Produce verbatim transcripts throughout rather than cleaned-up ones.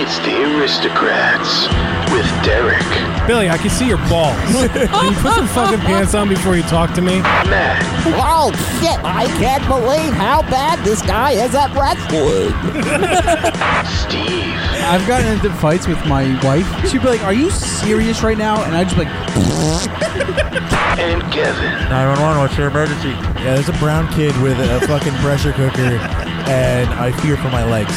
It's the Aristocrats with Derek. Billy, I can see your balls. Can you put some fucking pants on before you talk to me? Matt. Oh, shit. I can't believe how bad this guy is at wrestling. Steve. I've gotten into fights with my wife. She'd be like, are you serious right now? And I'd just be like... And Kevin. nine one one, what's your emergency? Yeah, there's a brown kid with a fucking pressure cooker, and I fear for my legs.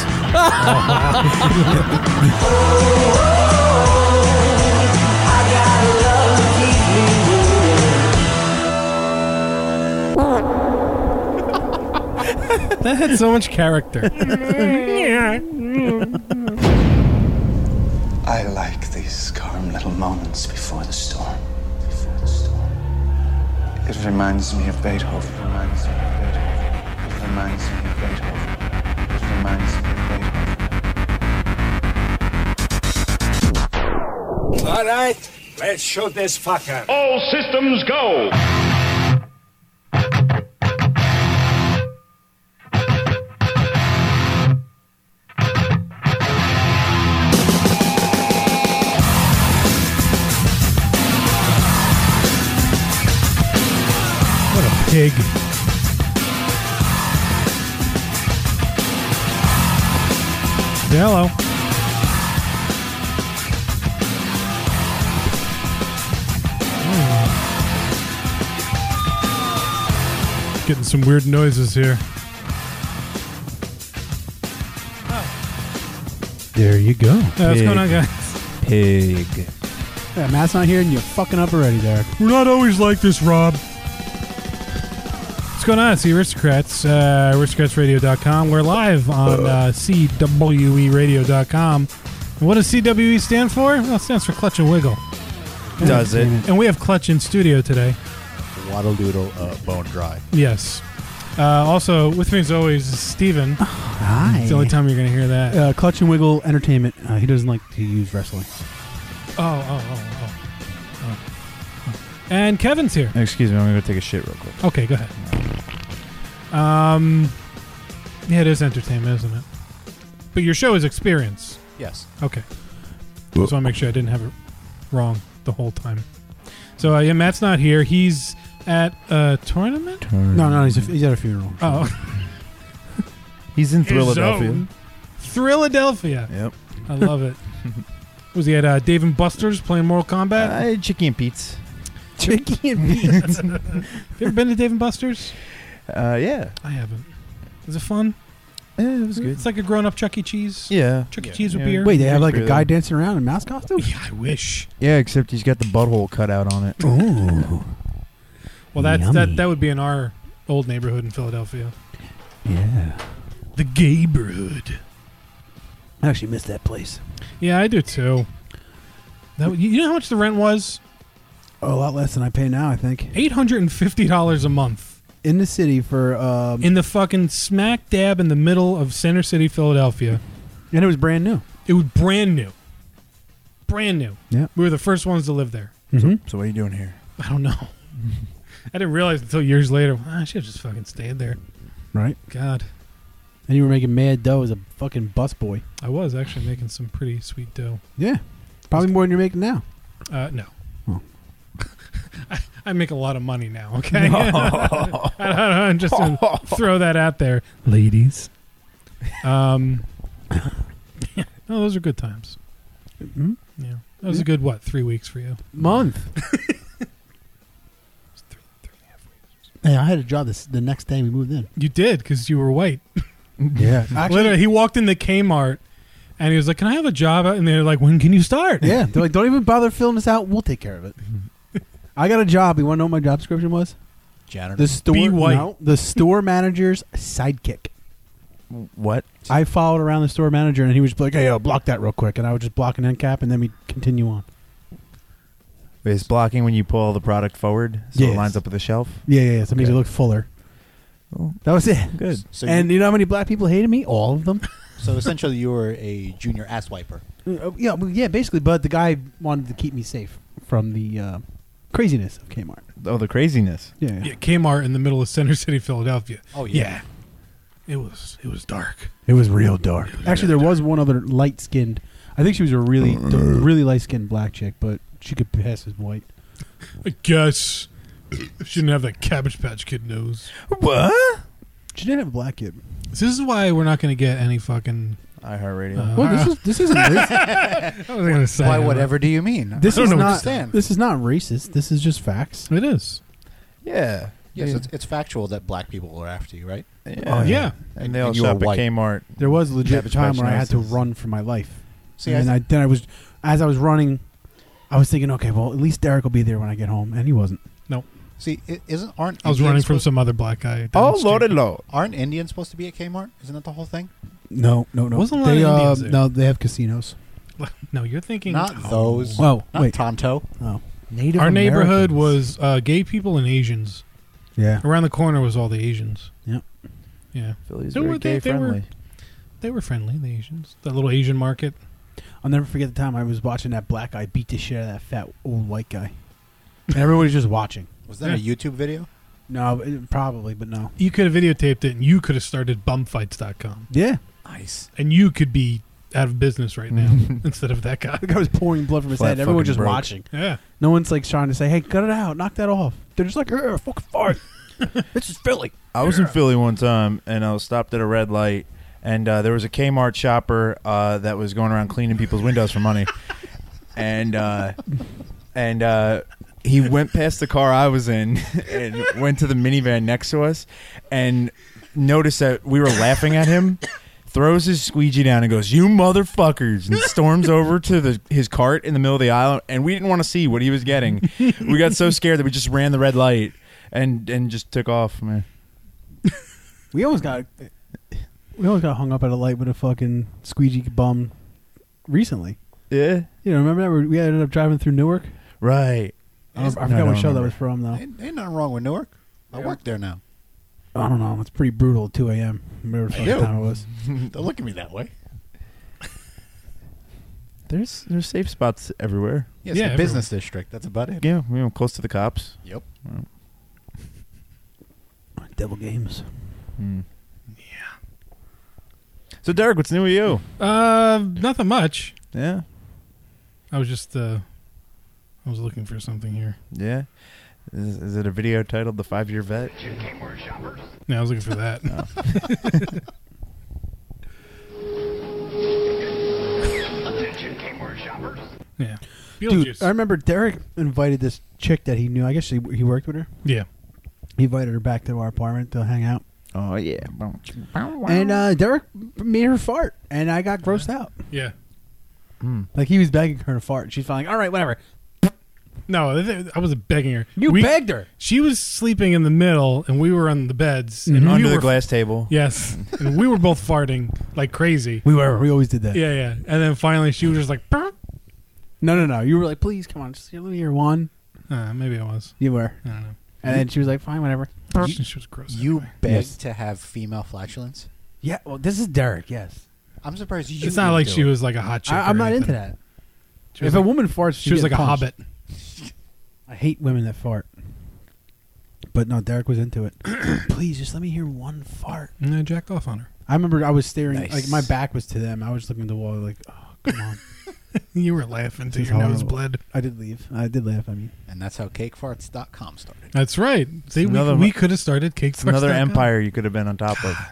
That had so much character. I like these calm little moments before the storm. Before the storm. It reminds me of Beethoven. It reminds me of Beethoven. It reminds me of Beethoven. It reminds me of Beethoven. All right, let's shoot this fucker. All systems go. Pig. Say hello. Mm. Getting some weird noises here. There you go. Hey, what's going on, guys? Pig. Yeah, Matt's not here and you're fucking up already, Derek. We're not always like this, Rob. What's going on? It's the Aristocrats, uh, aristocrats radio dot com. We're live on uh, C W E radio dot com. And what does C W E stand for? Well, it stands for Clutch and Wiggle. Does it? And we have Clutch in studio today. Waddle doodle, uh, bone dry. Yes. Uh, also, with me as always is Steven. Hi. It's the only time you're going to hear that. Uh, Clutch and Wiggle Entertainment. Uh, he doesn't like to use wrestling. Oh, oh, oh, oh, oh. And Kevin's here. Excuse me, I'm going to go take a shit real quick. Okay, go ahead. Um, yeah, it is entertainment, isn't it? But your show is Experience. Yes. Okay. Just want to make sure I didn't have it wrong the whole time. So, uh, yeah, Matt's not here. He's at a tournament? No, no, he's, a, he's at a funeral. Oh. He's in His Philadelphia. own. Philadelphia. Yep. I love it. Was he at uh, Dave and Buster's playing Mortal Kombat? Uh, Chicky and Pete's. Chicky and Pete's. Have you ever been to Dave and Buster's? Uh, yeah. I haven't. Is it fun? Yeah, it was good. It's like a grown-up Chuck E. Cheese. Yeah. Chuck E. Yeah. Cheese with Yeah. beer. Wait, they have like a Really? guy dancing around in mouse costume? Yeah, I wish. Yeah, except he's got the butthole cut out on it. Ooh. Well, that's, Yummy. that that would be in our old neighborhood in Philadelphia. Yeah. The Gayborhood. I actually missed that place. Yeah, I do too. That, you know how much the rent was? Oh, a lot less than I pay now, I think. eight hundred fifty dollars a month. In the city for... Um, In the fucking smack dab in the middle of Center City, Philadelphia. and it was brand new. It was brand new. Brand new. Yeah. We were the first ones to live there. Mm-hmm. So what are you doing here? I don't know. I didn't realize until years later. I should have just fucking stayed there. Right. God. And you were making mad dough as a fucking busboy. I was actually making some pretty sweet dough. Yeah. Probably more than you're making now. Uh, no. Oh. I, I make a lot of money now, okay? I don't know, just to throw that out there. Ladies. Um, yeah. No, those are good times. Mm-hmm. Yeah. That was Yeah. a good, what, three weeks for you? Month. Three, three and a half weeks. Hey, I had a job this, the next day we moved in. You did, because you were white. Yeah. Actually, Literally, he walked into Kmart, and he was like, can I have a job? And they're like, when can you start? yeah. They're like, don't even bother filling this out. We'll take care of it. I got a job. You want to know what my job description was? Janitor. The store, Be white. no, the store manager's sidekick. What? I followed around the store manager, and he was like, hey, yo, block that real quick. And I would just block an end cap, and then we'd continue on. Is blocking when you pull the product forward so Yes. it lines up with the shelf? Yeah, yeah, yeah. So it makes Okay. it look fuller. Oh, That was it. good. So, And you, you know how many black people hated me? All of them. so essentially you were a junior ass wiper. Uh, yeah, well, yeah, basically. But the guy wanted to keep me safe from the uh, craziness of Kmart. Oh, the craziness. Yeah, yeah. Yeah, Kmart in the middle of Center City, Philadelphia. Oh, yeah. Yeah. It was it was dark. It was real dark. It was Actually, real there was one other light-skinned. I think she was a really, really light skinned black chick, but she could pass as white. I guess she didn't have that Cabbage Patch Kid nose. What? She didn't have a black kid. This is why we're not going to get any fucking. iHeartRadio. Uh, Well, this is this isn't racist. I was going to say. Why, whatever do you mean? This I is don't not. understand. This is not racist. This is just facts. It is. yeah. Yes, yeah. it's, it's factual that black people are after you, right? Yeah. Oh, yeah. And they all And you are shop at white. Kmart. There was a legit Cabbage time Patch where I had to noses. run for my life. See, and I then I, then I was, as I was running, I was thinking, okay, well, at least Derek will be there when I get home, and he wasn't. See, i- isn't aren't I was Indians running from supposed- some other black guy. down Oh, the street. loaded low. Aren't Indians supposed to be at Kmart? Isn't that the whole thing? No, no, no. Wasn't a lot they, of uh, Indians there. No, they have casinos. No, you're thinking. Not oh. those. Oh, Not wait. Tonto. Oh, Native Our neighborhood Americans. was uh, gay people and Asians. yeah. Around the corner was all the Asians. Yep. Yeah. Philly's They very were- they- gay they were- friendly. They were friendly, the Asians. That little Asian market. I'll never forget the time I was watching that black guy beat the shit out of that fat old white guy. And everybody's just watching. Was that a Yeah. YouTube video? No, it- probably, but no. You could have videotaped it and you could have started bumfights dot com. Yeah. Nice. And you could be out of business right now instead of that guy. The guy was pouring blood from his Flat head. Everyone fucking just broke. watching. Yeah. No one's like trying to say, hey, cut it out. Knock that off. They're just like, "Ugh, fucking fart. This is Philly. I was in Philly one time, and I was stopped at a red light, and uh, there was a Kmart shopper uh, that was going around cleaning people's windows for money, and uh, and uh, he went past the car I was in and went to the minivan next to us, and noticed that we were laughing at him. Throws his squeegee down and goes, "You motherfuckers!" and storms over to the his cart in the middle of the aisle. And we didn't want to see what he was getting. We got so scared that we just ran the red light and and just took off, man. We almost got we almost got hung up at a light with a fucking squeegee bum recently. Yeah, You know, remember that? We- We ended up driving through Newark. right. I, don't- I No, forgot I what don't show that remember. was from, though. Ain't, ain't nothing wrong with Newark. I work there now. I don't know. It's pretty brutal at two a.m. Remember the I fucking do. time it was. Don't look at me that way. There's there's safe spots everywhere. Yes, Yeah, the business district. That's about it. Yeah, we were close to the cops. Yep. Devil games. Hmm. Yeah. So Derek, what's new with you? Uh, nothing much. Yeah, I was just, uh, I was looking for something here. yeah. Is, is it a video titled "The Five Year Vet"? Yeah, I was looking for that. Yeah. Dude, Beetlejuice. I remember Derek invited this chick that he knew. I guess he, he worked with her. yeah. He invited her back to our apartment to hang out. Oh yeah. And uh, Derek made her fart, and I got grossed out. Yeah. Like, he was begging her to fart. She's finally like, all right, whatever. No, th- th- I wasn't begging her. You We- begged her. She was sleeping in the middle, and we were on the beds. And we Under the were, glass table. Yes. And we were both farting like crazy. We were. We always did that. Yeah, yeah. And then finally she was just like, "Burp." No, no, no. You were like, please, come on. Just let me hear one. Uh, maybe I was. You were. I don't know. And then she was like, fine, whatever. She, she was gross. You anyway. begged Yes. to have female flatulence? Yeah, well, this is Derek, yes. I'm surprised you It's not didn't like do she it. was like a hot chick. I, or I'm not anything. into that. She was If like, a woman farts, she was like a hobbit. I hate women that fart. But no, Derek was into it. Please, just let me hear one fart. And I jacked off on her. I remember I was staring, Nice. like, my back was to them. I was looking at the wall like, oh, come on. You were laughing till This is your nose horrible. bled. I did leave. I did laugh, I mean. And that's how cake farts dot com started. That's right. See, we, another- we could have started cake. It's another empire you could have been on top of.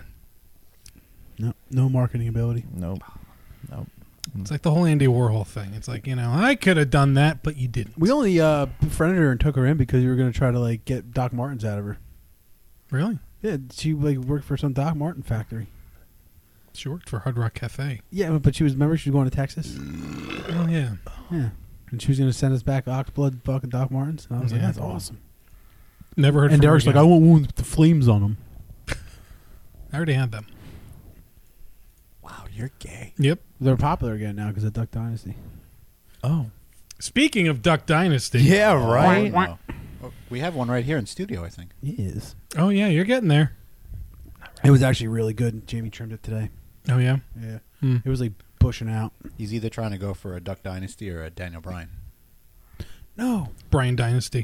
No, no marketing ability. Nope. Nope. It's like the whole Andy Warhol thing. It's like, you know, I could have done that, but you didn't. We only uh, befriended her and took her in because we were going to try to, like, get Doc Martens out of her. Really? Yeah, she, like, worked for some Doc Marten factory. She worked for Hard Rock Cafe. Yeah, but she was, remember, she was going to Texas? Oh, yeah. Yeah. And she was going to send us back Oxblood fucking Doc Martens. And I was like, Yeah. that's awesome. Never heard And from her Derek's like, I again. want one with the flames on them. I already had them. Wow, you're gay. Yep. They're popular again now because of Duck Dynasty. Oh. Speaking of Duck Dynasty. Yeah, right. Wow. Oh, we have one right here in studio, I think. It is. Oh, yeah, you're getting there. It was actually really good. Jamie trimmed it today. Oh, yeah? Yeah. Hmm. It was like pushing out. He's either trying to go for a Duck Dynasty or a Daniel Bryan. No. Brian Dynasty.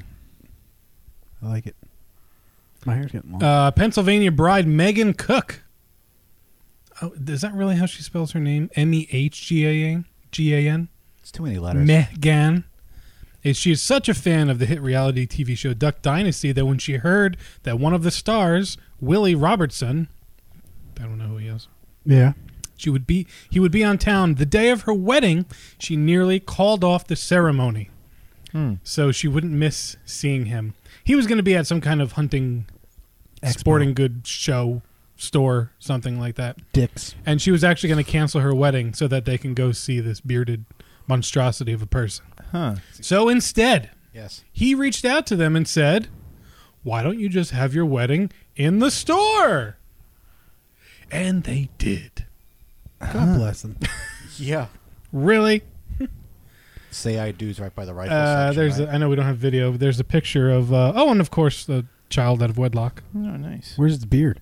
I like it. My hair's getting long. Uh, Pennsylvania bride Megan Cook. Oh, is that really how she spells her name? M E H G A N? G A N. It's too many letters. Megan. And she is such a fan of the hit reality T V show Duck Dynasty that when she heard that one of the stars, Willie Robertson, I don't know who he is. Yeah. She would be he would be on town the day of her wedding. She nearly called off the ceremony. Hmm. So she wouldn't miss seeing him. He was going to be at some kind of hunting Expo. sporting goods show, store, something like that. Dicks. And she was actually going to cancel her wedding so that they can go see this bearded monstrosity of a person. Huh. So instead, Yes. he reached out to them and said, why don't you just have your wedding in the store? And they did. God bless them. Yeah. Really? Say I do's right by the rifle Uh, section, there's right? a, I know we don't have video, but there's a picture of, uh, oh, and of course, the child out of wedlock. Oh, nice. Where's his beard?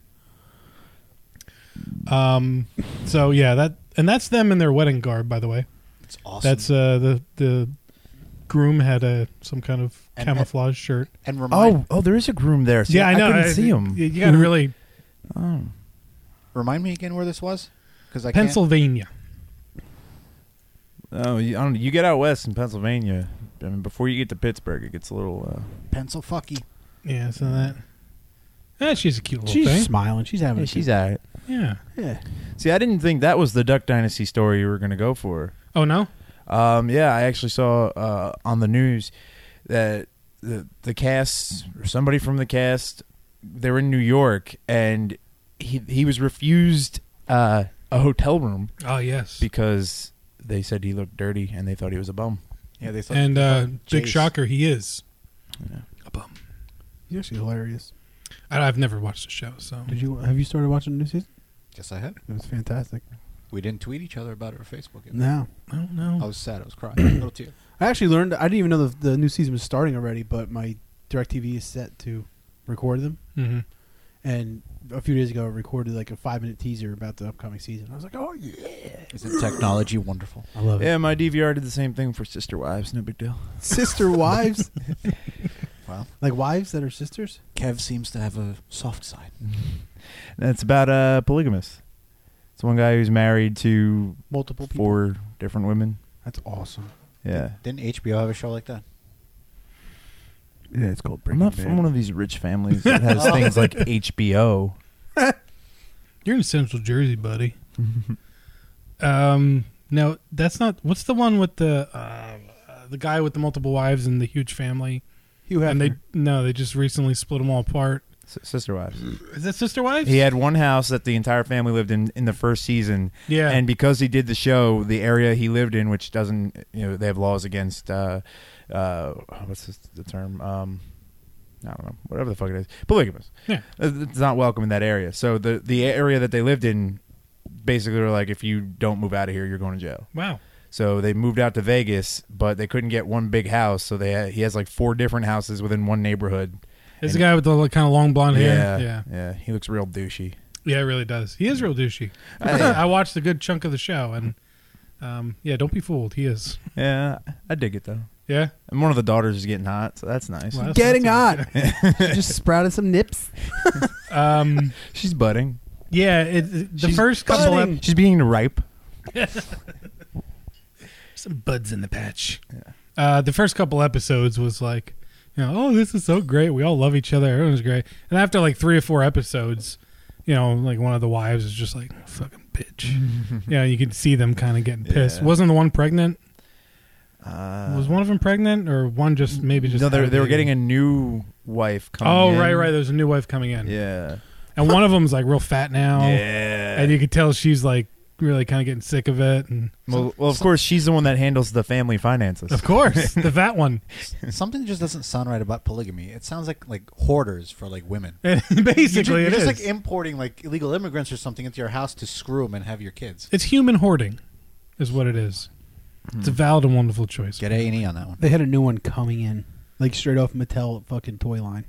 Um, so, yeah, that and that's them in their wedding garb, by the way. It's awesome. That's uh, the the groom had a some kind of And- camouflage shirt. and remind, Oh, oh, there is a groom there. See, yeah, I know. couldn't I- see him. You, you got to really Oh. remind me again where this was? Because I can't. Pennsylvania. Oh, you, I don't know. You get out west in Pennsylvania. I mean, before you get to Pittsburgh, it gets a little. Uh, Pencil fucky. Yeah, so that. Eh, she's a cute little She's thing. smiling. She's having. yeah, a she's good- at it. Yeah. Yeah. See, I didn't think that was the Duck Dynasty story you were going to go for. Oh no. Um, yeah, I actually saw uh, on the news that the the cast, or somebody from the cast, they were in New York, and he he was refused uh, a hotel room Oh yes. because they said he looked dirty and they thought he was a bum. Yeah, they thought. And they uh, thought big Jace- shocker, he is Yeah. a bum. He's actually hilarious. I, I've never watched the show, so Did you have you started watching the new season? Yes, I had. It was fantastic. We didn't tweet each other about it or Facebook it. No, I don't know. I was sad. I was crying. A little tear. I actually learned. I didn't even know the, the new season was starting already, but my DirecTV is set to record them. Mm-hmm. And a few days ago, I recorded like a five minute teaser about the upcoming season. I was like, oh yeah, Isn't technology wonderful? I love it. Yeah, my D V R did the same thing for Sister Wives. No big deal. Sister wives, Well, like wives that are sisters. Kev seems to have a soft side. That's about uh, polygamous. It's one guy who's married to Multiple people. four different women. That's awesome. Yeah. Didn't H B O have a show like that? Yeah, it's called I'm Breaking not Bad. from one of these rich families that has things like H B O. You're in Central Jersey, buddy. um, no, that's not. What's the one with the uh, the guy with the multiple wives and the huge family? Hugh And they Hefner. no, they just recently split them all apart. S- Sister Wives. Is that Sister Wives? He had one house that the entire family lived in in the first season. Yeah. And because he did the show, the area he lived in, which doesn't, you know, they have laws against, uh, uh, what's this, the term? Um, I don't know, whatever the fuck it is. Polygamous. Yeah. Uh, It's not welcome in that area. So the, the area that they lived in, basically were like, if you don't move out of here, you're going to jail. Wow. So they moved out to Vegas, but they couldn't get one big house. So they had, he has like four different houses within one neighborhood. Is the guy with the like, kind of long blonde Yeah, hair? Yeah. yeah. He looks real douchey. Yeah, it really does. He is real douchey. I- I watched a good chunk of the show, and um, yeah, don't be fooled. He is. Yeah, I dig it though. Yeah. And one of the daughters is getting hot, so that's nice. Well, that's- Getting that's- hot. Just sprouted some nips. Um, She's budding. yeah, it, it- the She's first couple budding. ep- She's being ripe. some buds in the patch. Uh, the first couple episodes was like, you know, oh, this is so great. We all love each other. Everyone's great. And after like three or four episodes, you know, like one of the wives is just like, fucking bitch. Yeah, you could see them kind of getting pissed. Yeah. Wasn't the one pregnant? Uh, Was one of them pregnant, or one just maybe just? no, they had a they were baby? getting a new wife coming Oh, in. right, right. There's a new wife coming in. Yeah. And one of them's like real fat now. Yeah. And you could tell she's like really kind of getting sick of it. And Well, well, of course, she's the one that handles the family finances. of course, the fat one. Something just doesn't sound right about polygamy. It sounds like like hoarders for like women. Basically, you're it just is. like importing like illegal immigrants or something into your house to screw them and have your kids. It's human hoarding, is what it is. It's a valid and wonderful choice. Get A and E on that one. They had a new one coming in, like straight off Mattel fucking toy line.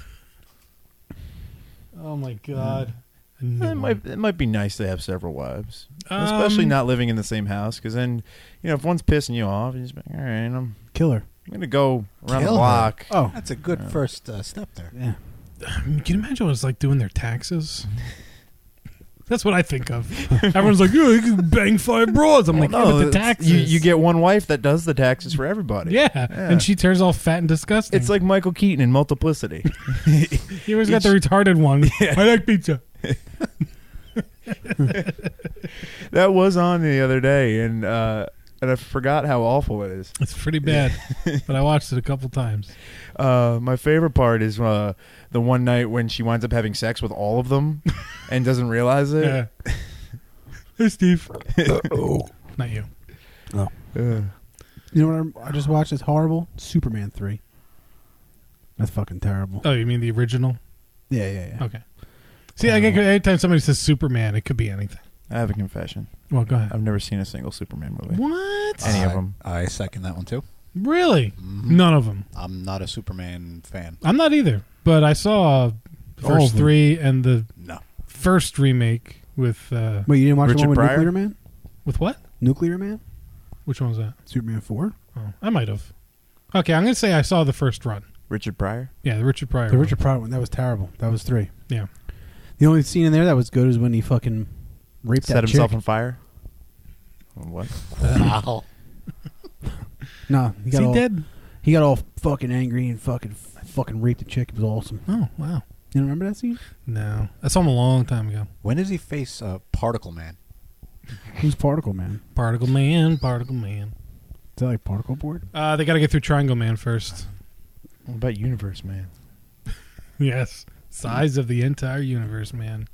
Oh my god. A new It one. might, it might be nice to have several wives, especially Um, not living in the same house. Because then, you know, if one's pissing you off, you just be like, all right, I'm, Killer. I'm gonna go around Kill the her. block. Oh, That's a good first uh, step there. yeah. Can you imagine what it's like doing their taxes? That's what I think of. Everyone's like, yeah, you can bang five broads. I'm like, yeah, but the it's- taxes. You, you get one wife that does the taxes for everybody. yeah. and she turns all fat and disgusting. It's like Michael Keaton in Multiplicity. he always got the retarded one. I like pizza. That was on the other day, and uh, and I forgot how awful it is. It's pretty bad, but I watched it a couple times. Uh, my favorite part is uh, the one night when she winds up having sex with all of them and doesn't realize it. Yeah. Hey, Steve. Not you. Oh. Uh, You know what I, I just watched? It's horrible. Superman three. That's fucking terrible. Oh, you mean the original? Yeah, yeah, yeah. Okay. See, I get anytime somebody says Superman, it could be anything. I have a confession. Well, go ahead. I've never seen a single Superman movie. What? Any of I- them. I second that one too. Really? Mhm. None of them. I'm not a Superman fan. I'm not either. But I saw the All of first them. three and the No. first remake with uh, Wait, you didn't watch Richard the one with Pryor? Nuclear Man? with what? Nuclear Man? Which one was that? Superman four? Oh, I might have. Okay, I'm gonna say I saw the first run. Richard Pryor? Yeah, the Richard Pryor. The one. Richard Pryor one. That was terrible. That was three. Yeah. The only scene in there that was good is when he fucking raped Set that himself chick. on fire? What? Wow. No, he Is got he all, dead? He got all fucking angry and fucking fucking raped the chick. It was awesome. Oh, wow. You don't remember that scene? No, I saw him a long time ago. When does he face uh, Particle Man? Who's Particle Man? Particle Man, Particle Man. Is that like Particle Board? Uh, they got to get through Triangle Man first. What about Universe Man? Yes, size of the entire universe, man.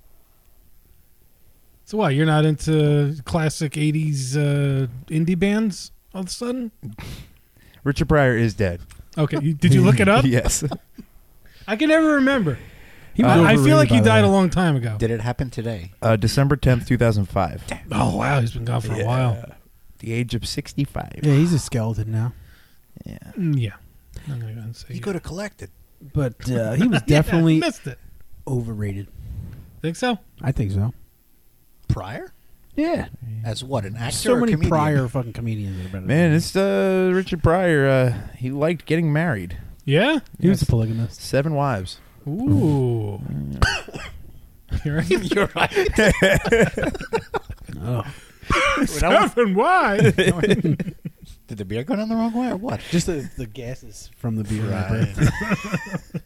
So what? You're not into classic eighties uh, indie bands all of a sudden? Richard Pryor is dead. Okay, you, did you look it up? Yes. I can never remember. He was I, I overrated, feel like he by the died way. a long time ago. Did it happen today? Uh, December tenth, two thousand five. Oh wow, he's been gone for a while. The age of sixty-five. Yeah, he's a skeleton now. Yeah. Mm, yeah, I'm gonna go and say He yeah. could have collected. But uh, he was definitely Yeah, missed it. overrated. Think so? I think so. Pryor? Yeah. As what, an actor So or many comedian? prior fucking comedians that are better Man, than him. it's uh, Richard Pryor. Uh, he liked getting married. Yeah. He was Yes. a polygamist. Seven wives. Ooh. You're right. You're right. Oh. Seven why? Did the beer go down the wrong way or what? Just the, the gases from the beer. Right.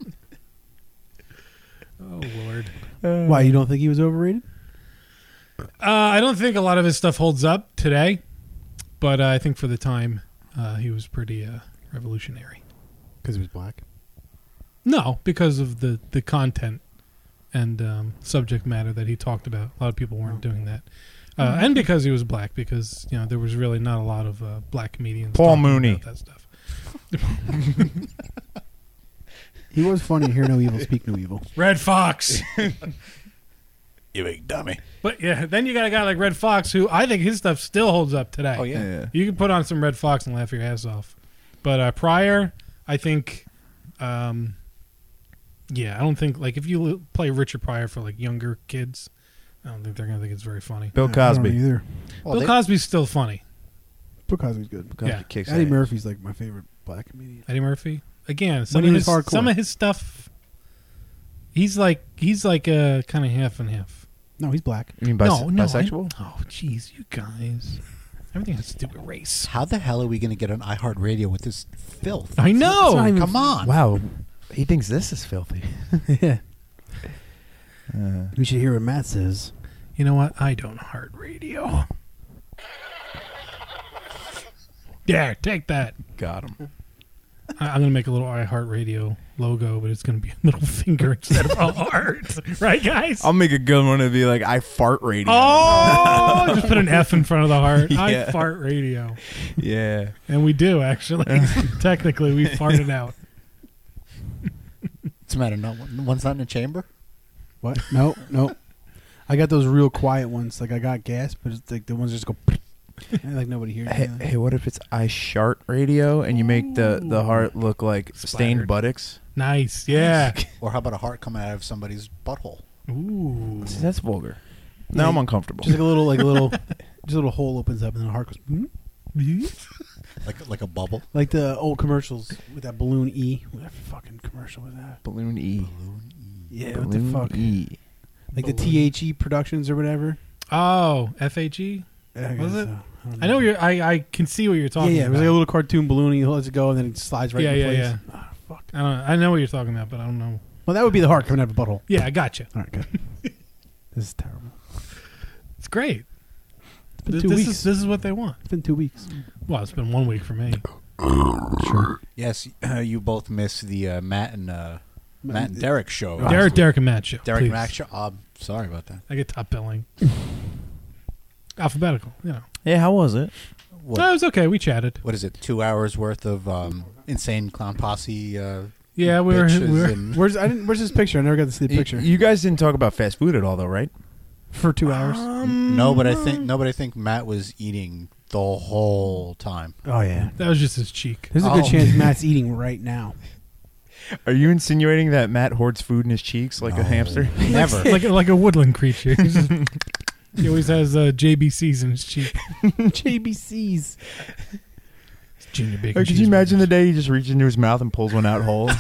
Oh Lord. Why, you don't think he was overrated? Uh, I don't think a lot of his stuff holds up today, but uh, I think for the time, uh, he was pretty uh, revolutionary. Because he was black. No, because of the, the content and um, subject matter that he talked about. A lot of people weren't doing that. Uh, and because he was black, because you know there was really not a lot of uh, black comedians. Paul talking Mooney. about that stuff. He was funny. Hear no evil, speak no evil. Red Fox. You big dummy. But yeah, then you got a guy like Red Fox, who I think his stuff still holds up today. Oh, yeah. Yeah. You can put on some Red Fox and laugh your ass off. But uh, Pryor, I think, um, yeah, I don't think, like, if you l- play Richard Pryor for, like, younger kids, I don't think they're going to think it's very funny. Bill I don't Cosby. either. Well, Bill they- Cosby's still funny. Bill Cosby's good. Cosby Yeah. kicks Eddie ass. Murphy's like my favorite black comedian. Eddie Murphy. Again, some, When of he his, was hardcore. some of his stuff, he's like, he's like uh, kind of half and half. No, he's black. You mean bis- no, no. I- bisexual? oh, jeez, you guys. Everything has to do with race. How the hell are we going to get on iHeartRadio with this filth? I know. It's not even- Come on. Wow. He thinks this is filthy. Yeah. Uh, We should hear what Matt says. You know what? I don't heart radio. Yeah, take that. got him. I- I'm going to make a little iHeartRadio logo, but it's going to be a middle finger instead of a heart. Right, guys? I'll make a good one to be like, I fart radio. Oh, just put an F in front of the heart. I Yeah. fart radio. Yeah. And we do, actually. Technically, we farted out. What's the matter? No, one- one's not in a chamber? What? No, no. I got those real quiet ones. Like I got gas, but it's like the ones that just go. And like nobody hears. Hey, anything. hey, what if it's I shart radio and you make the, the heart look like stained Splattered. buttocks? Nice. Yeah. Or how about a heart coming out of somebody's butthole? Ooh. See, that's vulgar. Now Yeah, I'm uncomfortable. Just like a little, like a little, just a little hole opens up and then the heart goes. "Hmm?" Like like a bubble? Like the old commercials with that balloon E. What fucking commercial was that? Balloon E. Yeah, Balloon what the fuck? E. like the T H E Productions or whatever. Oh, F H E? I Was guess it? so. I, don't I know what you're, I I can see what you're Yeah, talking yeah. It about. was like a little cartoon balloon. He lets it go, and then it slides right yeah, into yeah, place. yeah. Ah, fuck. I don't know. I know what you're talking about, but I don't know. Well, that would be the heart coming out of a butthole. Yeah, I got you. All right, good. This is terrible. It's great. It's been Th- two this weeks. is this is what they want. It's been two weeks. Well, it's been one week for me. Sure. Yes, uh, you both missed the uh, Matt and uh, Matt and Derek show. last Derek, week. Derek, and Matt show. Derek please. and Matt show. Uh, sorry about that. I get top billing. Alphabetical, you know. Yeah, how was it? What, No, it was okay. We chatted. what is it? Two hours worth of um, insane clown posse. Uh, Yeah, we were. bitches We were and- Where's I didn't? Where's this picture? I never got to see the Y- picture You guys didn't talk about fast food at all, though, right? for two hours. no, but I think no, but I think Matt was eating the whole time. Oh yeah. that was just his cheek. There's a good Oh. chance Matt's eating right now. Are you insinuating that Matt hoards food in his cheeks like a hamster? Never. like like a woodland creature. He's just- he always has uh, J B Cs in his cheek. J B Cs. Junior bacon. Or could you imagine the day he just reaches into his mouth and pulls one out whole?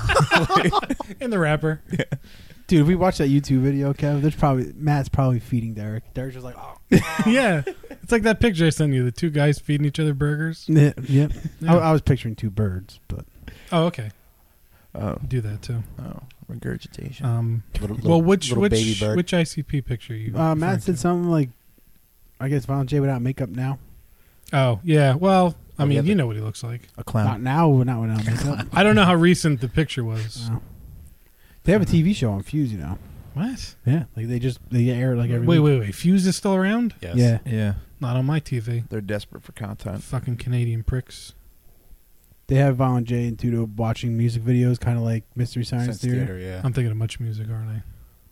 in the wrapper? Dude, if we watch that YouTube video, Kev, there's probably Matt's probably feeding Derek. Derek's just like, oh, Yeah, it's like that picture I sent you. The two guys feeding each other burgers. yeah. Yep. Yeah. I, I was picturing two birds, but Oh, okay. Oh, Do that too. oh, regurgitation. Um, Little, little, well, which little which baby bird. which I C P picture you? uh, referring Matt said to? something like, I guess Violent J without makeup now. Oh yeah. Well, I Oh, mean, yeah, you the- know what he looks like. a Not clown. now, not without makeup. I don't know how recent the picture was. No. They have a T V show on Fuse, you know. What? Yeah, like they just they air it like every Wait, week. wait, wait. Fuse is still around? Yes. Yeah, Yeah, Not on my T V. they're desperate for content. Fucking Canadian pricks. they have Violent J and Tudo watching music videos, kind of like Mystery Science Sense Theater. theater, yeah. I'm thinking of Much Music, aren't I?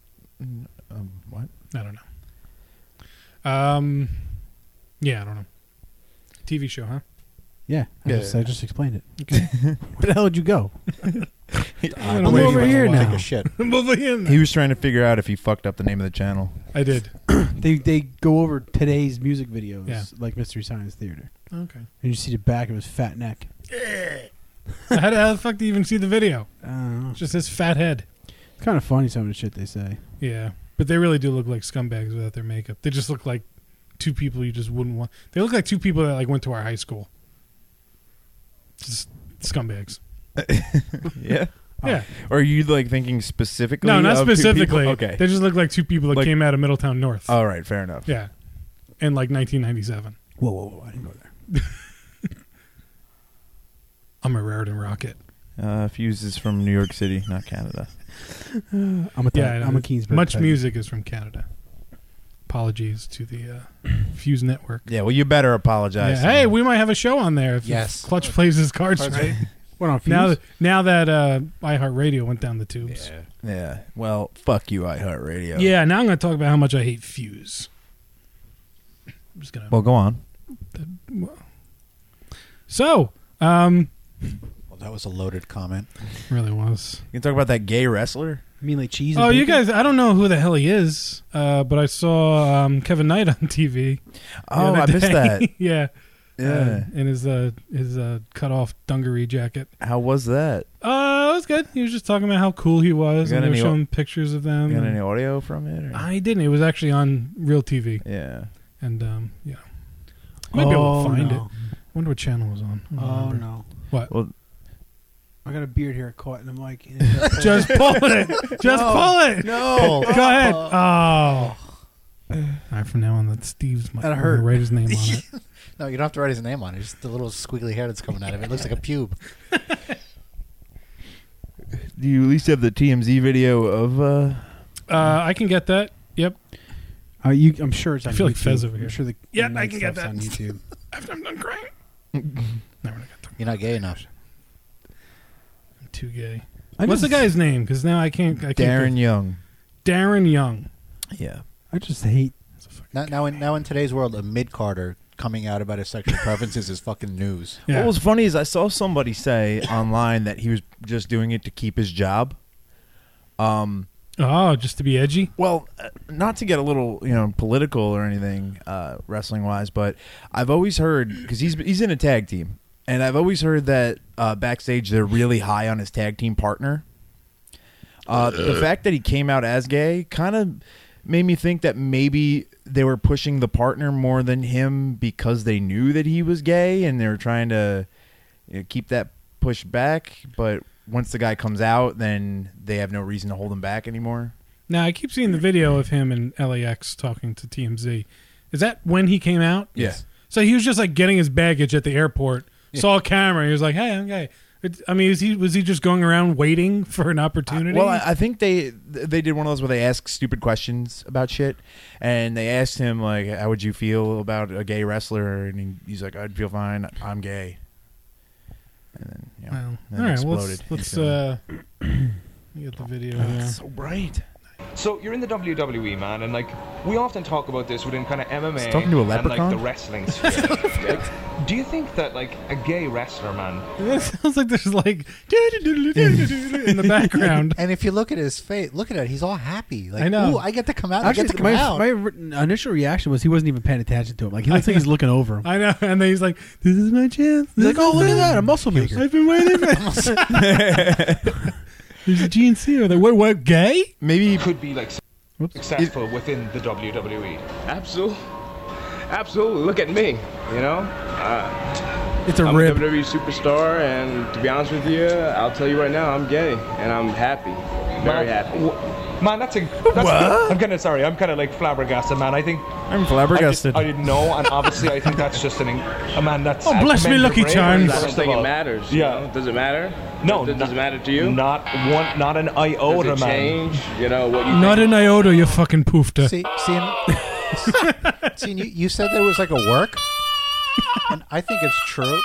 Um, what? I don't know. Um, yeah, I don't know. T V show, huh? Yeah, I, Yeah. just, I just explained it. Okay. Where the hell would you go? I'm I'm over here Take now. a shit. Move in. He was trying to figure out if he fucked up the name of the channel. I did. They they go over today's music videos, Yeah. like Mystery Science Theater, Okay. and you see the back of his fat neck. how, the, how the fuck do you even see the video? I don't know. It's just his fat head. It's kind of funny some of the shit they say. Yeah, but they really do look like scumbags without their makeup. They just look like two people you just wouldn't want. They look like two people that like went to our high school. Just scumbags. Yeah. Yeah. Or are you like thinking specifically? No, not of two people? specifically. Okay. They just look like two people that Like- came out of Middletown North. All right. Fair enough. Yeah. In like nineteen ninety-seven. Whoa, whoa, whoa! I didn't go there. I'm a Raritan Rocket. Uh, Fuse is from New York City, not Canada. I'm a Yeah, I know. I'm a Keensburg. Much type. Music is from Canada. Apologies to the uh, Fuse Network. Yeah. Well, you better apologize. Yeah. Hey, we might have a show on there if Yes. Clutch plays his cards Cards right. What on Fuse? Now, that, now that uh, iHeartRadio went down the tubes. Yeah. Yeah. Well, fuck you, iHeartRadio. Yeah, now I'm going to talk about how much I hate Fuse. I'm just going to. Well, go on. So, um, Well, that was a loaded comment. really was. You can talk about that gay wrestler. You mean like cheese? Oh, and you bacon? guys, I don't know who the hell he is, uh, but I saw um, Kevin Knight on T V. the Oh, other I missed day. that. yeah. Yeah. Uh, in his uh, his uh, cut off dungaree jacket. How was that? Uh, it was good. He was just talking about how cool he was, You got and they were any- showing pictures of them. You got and- any audio from it? Or? I didn't. It was actually on real T V, Yeah. and um, yeah, I might be able Oh, to find no. it. I wonder what channel it was on. I don't Oh remember. no! What? Well, I got a beard hair caught in the mic. Just pull it. Just No. pull it. no. Go ahead. Oh. All right, from now on, that's Steve's. mic. That I'm hurt. gonna write his name on it. No, you don't have to write his name on it. Just the little squiggly hair that's coming out of it. It looks like a pube. do you at least have the T M Z video of? uh Uh, I can get that. Yep. Uh, you, I'm sure it's. On I feel like YouTube. Fez over here. I'm sure the Yeah, the I night can get stuff's that. on YouTube. After I'm done crying. no, we're not gonna You're not gay enough. I'm too gay. I What's just, the guy's name? Because now I can't. I can't Darren get- Young. Darren Young. Yeah. I just hate. Now, now, in, now in today's world, a mid-carder coming out about his sexual preferences is fucking news. Yeah. What was funny is I saw somebody say online that he was just doing it to keep his job. Um. Oh, just to be edgy. Well, uh, not to get a little, you know, political or anything, uh, wrestling wise, but I've always heard because he's he's in a tag team, and I've always heard that uh, backstage they're really high on his tag team partner. Uh, the fact that he came out as gay kind of made me think that maybe they were pushing the partner more than him because they knew that he was gay and they were trying to you know, keep that pushed back. But once the guy comes out, then they have no reason to hold him back anymore. Now, I keep seeing the video of him and L A X talking to T M Z. Is that when he came out? Yeah. So he was just like getting his baggage at the airport, yeah. saw a camera, he was like, hey, I'm gay. It, I mean, is he was he just going around waiting for an opportunity? Uh, well, I, I think they they did one of those where they ask stupid questions about shit, and they asked him like, "How would you feel about a gay wrestler?" And he, he's like, "I'd feel fine. I'm gay." And then, you know, well, then all it right, exploded. let's, let's uh, get the video. Oh, here. that's so bright. So you're in the W W E, man, and like we often talk about this within kind of M M A talking to a and leprechaun? like the wrestling sphere. Like, do you think that like a gay wrestler, man? It sounds like there's like in the background. And if you look at his face, look at it, he's all happy. Like, I know. Ooh, I get to come out. Actually, I get to come my, out. my re- initial reaction was he wasn't even paying attention to him. Like he looks like he's looking over him. I know, and then he's like, "This is my chance." He's like, "Oh, look at that, a muscle maker." I've been waiting for it. There's a G N C over there. What? What? Gay? Maybe he could be like Whoops. successful within the W W E. Absolutely. Absolutely. Look at me, you know? Uh, It's a I'm rib. a W W E superstar, and to be honest with you, I'll tell you right now, I'm gay, and I'm happy. Very Man, happy. w- Man, that's a. That's What? I'm kind of sorry. I'm kind of like flabbergasted, man. I think I'm flabbergasted. I, just, I didn't know, and obviously, I think that's just an. A man, that's. Oh, I bless me, commend Lucky your bravery, Charms. I don't first think of it all. matters. you Yeah. know? Does it matter? No, Does, does it not- matter to you? Not one. Not an Does iota, it man. change? You know what you Not think? an iota, you fucking poofta. See, seeing, seeing you, you said there was like a work, and I think it's true.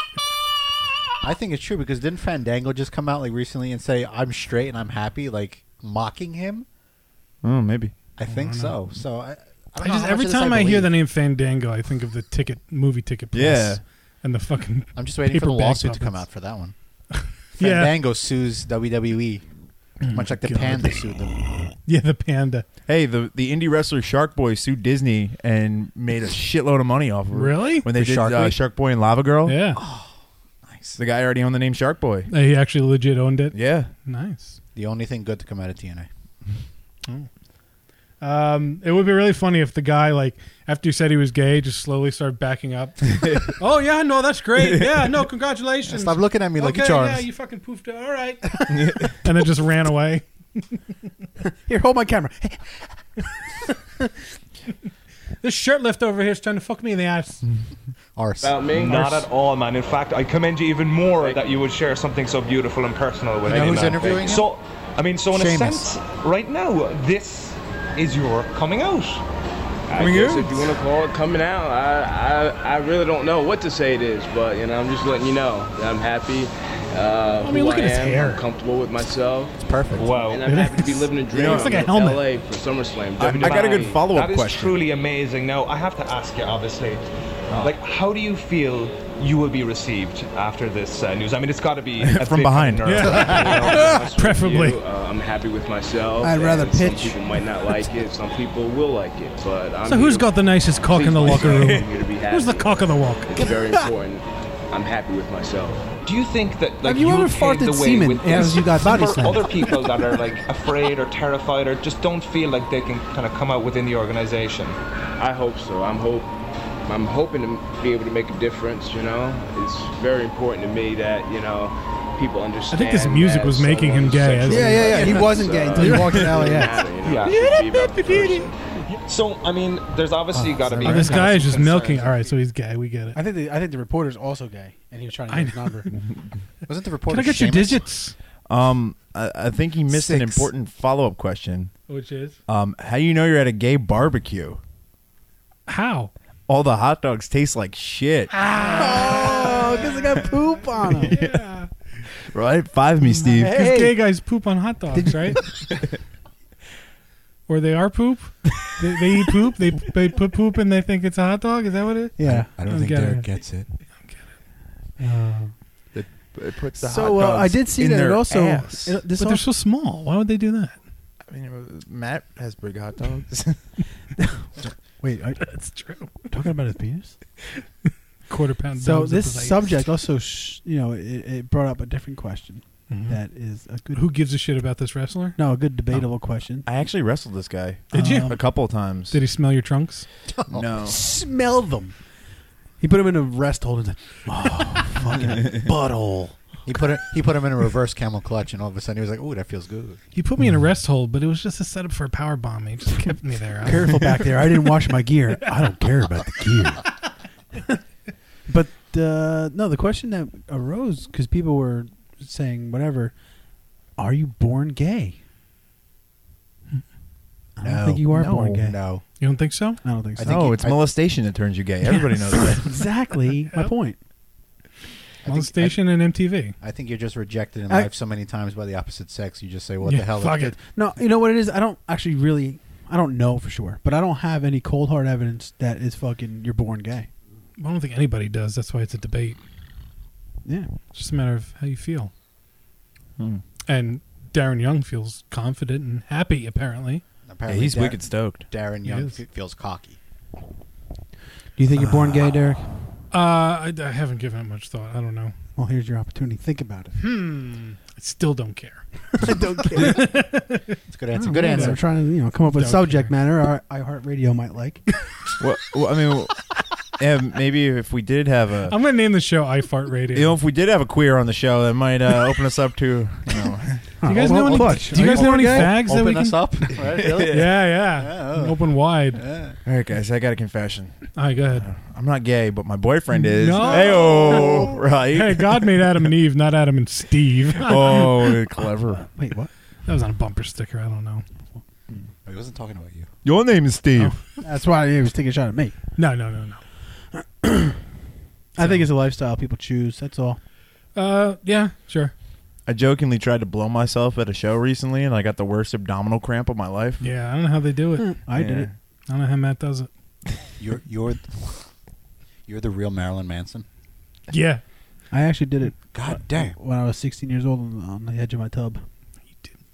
I think it's true because didn't Fandango just come out like recently and say I'm straight and I'm happy, like mocking him? Oh, maybe. I think so. So I, I, I don't know just how every much of this time I, I hear believe. the name Fandango, I think of the ticket movie ticket plus. Yeah. And the fucking. I'm just waiting for the paperback lawsuit to come puppets. out for that one. Yeah. Fandango sues W W E, much like the God. Panda sued them. Yeah, the panda. Hey, the the indie wrestler Shark Boy sued Disney and made a shitload of money off of it. Really? When they For did Shark uh, Week? Shark Boy and Lava Girl. Yeah. Nice. The guy already owned the name Shark Boy. Uh, He actually legit owned it. Yeah. Nice. The only thing good to come out of T N A. Um, it would be really funny if the guy, like, after he said he was gay, just slowly started backing up. Oh, yeah, no, that's great. Yeah, no, congratulations. Stop looking at me like okay, you Charms. yeah, you fucking poofed it. All right. And then just ran away. Here, hold my camera. This shirt lift over here is trying to fuck me in the ass. Arse. About me? Not at all, man. In fact, I commend you even more that you would share something so beautiful and personal with You know me, who's man. interviewing him? So, I mean, so in Sheamus. a sense, right now, this is your coming out. I Coming guess out? if you want to call it coming out, I, I I really don't know what to say it is, but you know, I'm just letting you know that I'm happy. Uh, I mean, who look at his am. hair. I'm comfortable with myself, It's perfect. Wow. and I'm happy to be living a dream. It looks like a in helmet. L A for SummerSlam. I, I got a good follow up That is question. truly amazing. Now, I have to ask you, obviously, like, how do you feel you will be received after this uh, news? I mean, it's got to be a From bit behind. kind of nerve-wracking, you know? Honest with Preferably. you, uh, I'm happy with myself. I'd rather and Some pitch. people might not like it. Some people will like it, but I'm So here who's to got the nicest cock in the please locker myself. room? I'm here to be happy. Who's the cock of the walk? It's very important. I'm happy with myself. Do you think that like Have you ever will pave farted the way semen with as this you got body for slammed? other people that are like afraid or terrified or just don't feel like they can kind of come out within the organization? I hope so. I'm hope. I'm hoping to be able to make a difference. You know, it's very important to me that you know people understand. I think this music that was making him someone's gay, sexual isn't Yeah, yeah, yeah. He preference, wasn't gay until he uh, walked in L A X. doesn't matter, you know, Yeah. it should be about the person. So I mean, there's obviously got to be. Oh, this kind of guy is some just milking. concerns. All right, so he's gay. We get it. I think the, I think the reporter's also gay, and he was trying to I get his number. Wasn't the Can reporter I get your Sheamus? digits? Um, I, I think he missed an Six. important follow up question. Which is? Um, how do you know you're at a gay barbecue? How? All the hot dogs taste like shit. Oh, because I got poop on him. Yeah. Right? Five me, Steve. Because gay guys poop on hot dogs, right? Or they are poop. They, they eat poop. They they put poop and they think it's a hot dog. Is that what it is? Yeah. I don't I'm think getting Derek it. gets it. It, it puts the So hot uh, dogs I did see in that their it also. ass. It, this But they're also so small. Why would they do that? I mean, it was- Matt has big hot dogs. wait, are, That's true. talking about his penis. Quarter pound. So dogs at this the lights. subject also, sh- you know, it, it brought up a different question. Mhm. that is a good. Who gives a shit about this wrestler? No, a good debatable question. I actually wrestled this guy. Did you? A couple of times. Did he smell your trunks? No. Smell them. He put him in a rest hold and said, "Oh, fucking butthole." He put it. He put him in a reverse camel clutch, and all of a sudden he was like, "Ooh, that feels good." He put me in a rest hold, but it was just a setup for a power bomb. He just kept me there. Careful back there. I didn't wash my gear. I don't care about the gear. But uh, no, the question that arose because people were saying whatever. Are you born gay? I don't No. think you are No. born gay. No. You don't think so? I don't think so. I think Oh, you- it's I- molestation that turns you gay. Everybody knows that. Exactly my Yep. point. I think- Molestation and M T V. I think you're just rejected in I- life so many times by the opposite sex. You just say, "What Yeah, the hell?" fuck it. No, you know what it is? I don't actually really, I don't know for sure, but I don't have any cold hard evidence that is fucking you're born gay. I don't think anybody does. That's why it's a debate. Yeah. It's just a matter of how you feel. Hmm. And Darren Young feels confident and happy, apparently. Apparently Yeah, he's Dar- wicked stoked. Darren He Young is. f- feels cocky. Do you think you're born gay, Derek? Uh, I, I haven't given it much thought. I don't know. Well, here's your opportunity. Think about it. Hmm. I still don't care. I don't care. It's a good answer. Good I'm answer. trying to, you know, come up with Don't subject care. matter our iHeartRadio might like. well, well, I mean, yeah, maybe if we did have a, I'm going to name the show I Fart Radio. you know, if we did have a queer on the show, that might uh, open us up to, you know. do you guys Oh, know well, any, Butch, do you are guys you know any born gay? fags that we Open can... us up. Right, really? Yeah, yeah. Yeah, oh. Open wide. Yeah. All right, guys, I got a confession. All right, go ahead. I'm not gay, but my boyfriend is. No. Hey-oh, right? Hey, God made Adam and Eve, not Adam and Steve. Oh, clever. Wait, what? That was on a bumper sticker. I don't know. He wasn't talking about you. Your name is Steve. That's why he was taking a shot at me. No, no, no, no. I think it's a lifestyle people choose. That's all. Uh, yeah, sure. I jokingly tried to blow myself at a show recently, and I got the worst abdominal cramp of my life. Yeah, I don't know how they do it. I Yeah. did it. I don't know how Matt does it. You're you're you're the real Marilyn Manson. Yeah. I actually did it God damn. when I was sixteen years old on, on the edge of my tub. You didn't.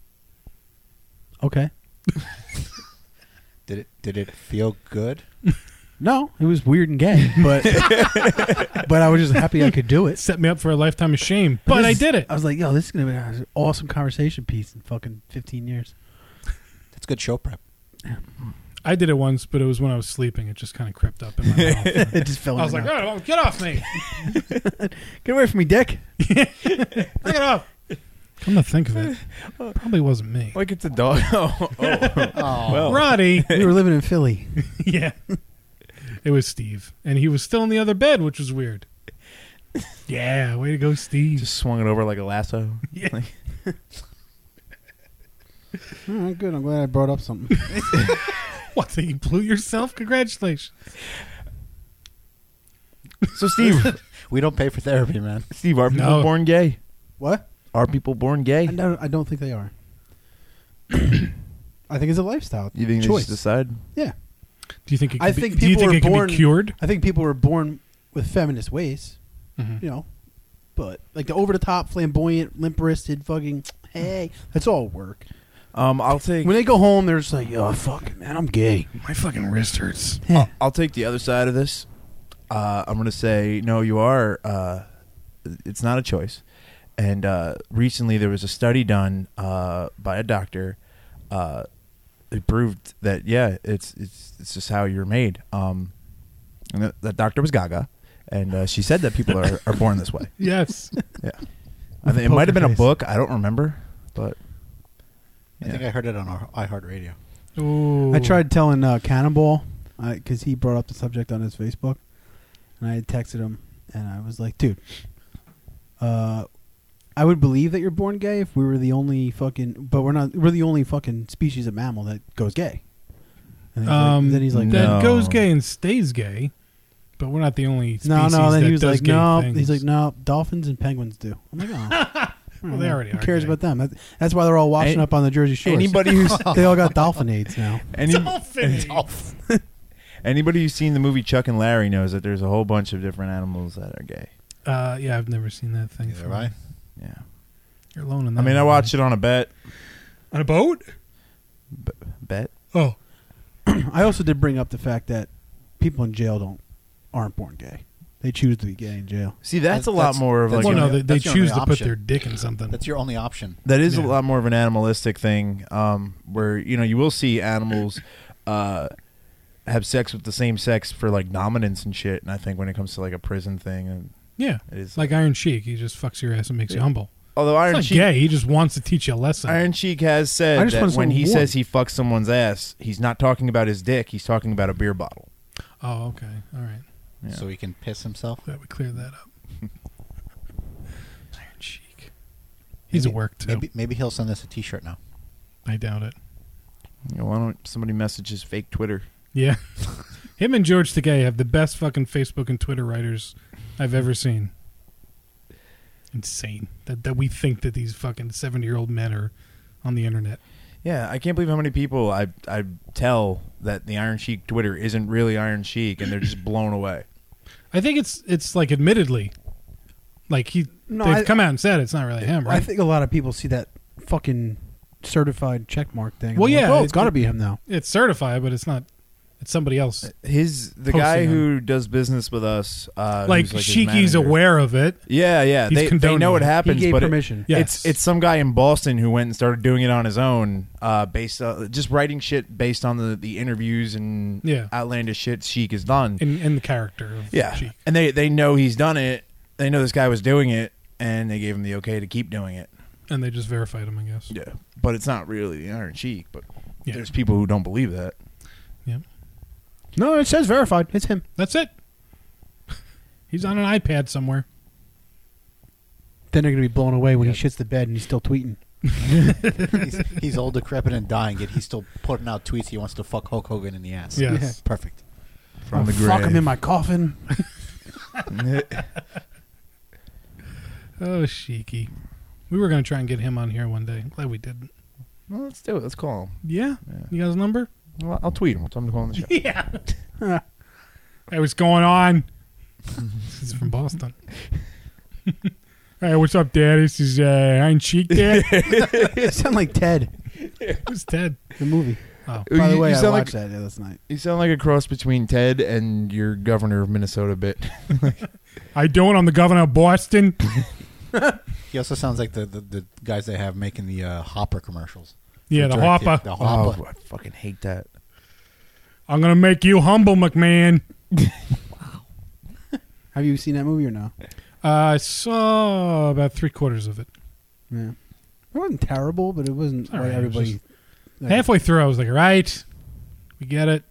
Okay. Did it did it feel good? No, it was weird and gay, but but I was just happy I could do it. Set me up for a lifetime of shame, but This I is- did it. I was like, yo, this is going to be an awesome conversation piece in fucking fifteen years. That's good show prep. I did it once, but it was when I was sleeping. It just kind of crept up in my mouth. It just fell I in was my like, mouth. oh, get off me. Get away from me, dick. Knock it off. Come to think of it, probably wasn't me. Like it's a dog. Oh, oh. Well. Roddy. We were living in Philly. Yeah. It was Steve. And he was still in the other bed, which was weird. Yeah, way to go, Steve. Just swung it over like a lasso. Yeah. Like- All right, good. I'm glad I brought up something. What, that you blew yourself? Congratulations. So, Steve, We don't pay for therapy, man. Steve, are people No. born gay? What? Are people born gay? I don't, I don't think they are. I think it's a lifestyle. You think choice. they just decide? Yeah. Do you think it could I be, think do you people think were it can born be cured? I think people were born with feminist ways, Mhm. you know, but like the over the top, flamboyant, limp wristed, fucking hey, that's all work. Um, I'll take. When they go home, they're just like, "Yo, fuck it, man, I'm gay." My fucking wrist hurts. I'll, I'll take the other side of this. Uh, I'm going to say no. You are. Uh, it's not a choice. And uh, recently, there was a study done uh, by a doctor. Uh, it proved that yeah, it's it's it's just how you're made. Um, and that, that doctor was Gaga, and uh, she said that people are, are born this way. Yes. Yeah, I think it Poker might have been a face. book. I don't remember, but I think I heard it on our iHeartRadio. Ooh. I tried telling uh, Cannonball because he brought up the subject on his Facebook, and I had texted him, and I was like, "Dude, uh, I would believe that you're born gay if we were the only fucking, but we're not. We're the only fucking species of mammal that goes gay." And he's Um, like, then he's like, that No. goes gay and stays gay, but we're not the only species "No, no." Then that he was does like, gay "No." things. He's like, "No, dolphins and penguins do." I'm like, "Oh." Well, they already Who are cares gay. about them? That, that's why they're all washing Any- up on the Jersey Shore. anybody who's they all got dolphin AIDS now. any, Dolphin. anybody who's seen the movie Chuck and Larry knows that there's a whole bunch of different animals that are gay. Uh, yeah, I've never seen that thing. Neither from- have I. Yeah. You're alone in that. I mean, I watched it on a bet. on a boat. B- bet? Oh, I also did bring up the fact that people in jail don't aren't born gay. They choose to be gay in jail. See, that's, That's- a lot that's- more of that's like Well, your no, only- they, they that's your choose only to put option. their dick in something. That's your only option. that is Yeah. a lot more of an animalistic thing, um, where you know you will see animals uh, have sex with the same sex for like dominance and shit. And I think when it comes to like a prison thing, and Yeah, it is like Iron Sheik. He just fucks your ass and makes you Yeah. humble. although Iron It's not Sheik, gay. He just wants to teach you a lesson. Iron Sheik has I said just want that when someone he warm. says he fucks someone's ass, he's not talking about his dick. He's talking about a beer bottle. Oh, okay. All right. Yeah. So he can piss himself. Glad we cleared that up. Iron Sheik. He's maybe, at work too. Maybe, maybe he'll send us a T-shirt now. I doubt it. You know, why don't somebody message his fake Twitter? Yeah. Him and George Takei have the best fucking Facebook and Twitter writers I've ever seen. Insane that that we think that these fucking seventy year old men are on the internet. Yeah, I can't believe how many people I I tell that the Iron Sheik Twitter isn't really Iron Sheik, and they're just blown away. I think it's it's like admittedly, like he No, they've I- come out and said it's not really him, right? I think a lot of people see that fucking certified check mark thing. and Well, they're like, yeah, oh, it's it- got to be him now. It's certified, but it's not. It's somebody else. His the Posting guy on- who does business with us, uh, Like, who's his Sheiky's manager. aware of it. Yeah, yeah, He's they, they condoning know what it. He happens, gave but it- permission. Yes. it's it's some guy in Boston who went and started doing it on his own, uh, based on, just writing shit based on the, the interviews and Yeah. outlandish shit Sheik has done. in in the character of Yeah, Sheik. and they they know he's done it. They know this guy was doing it, and they gave him the okay to keep doing it. And they just verified him, I guess. Yeah, but it's not really the Iron Sheik. But Yeah. there's people who don't believe that. Yeah. No, it says verified. It's him. That's it. He's on an iPad somewhere. Then they're gonna be blown away when he shits the bed and he's still tweeting. he's, he's old, decrepit, and dying, yet he's still putting out tweets. He wants to fuck Hulk Hogan in the ass. Yes. Yeah. Perfect. From I'll the fuck him grave. in my coffin. Oh, Sheiky. We were going to try and get him on here one day. Glad we didn't. Well, let's do it. Let's call him. Yeah? Yeah. You got his number? Well, I'll tweet him. I'll tell him to call on the show. Yeah. Hey, what's going on? He's from Boston. Hey, what's up, Dad? This is uh, Iron Sheik, Dad. You sound like Ted, Who's Ted? the movie. Oh. By the You- way, you I sound watched like- that last night. You sound like a cross between Ted and your governor of Minnesota bit. I don't. I'm the governor of Boston. He also sounds like the, the, the guys they have making the uh, Hopper commercials. Yeah, the Directed- Hopper. The Hopper. Oh, I fucking hate that. I'm going to make you humble, McMahon. Have you seen that movie or no? Uh, I saw about three quarters of it. Yeah. It wasn't terrible, but it wasn't All what right, it was everybody. just- Halfway through, I was like, all right, we get it.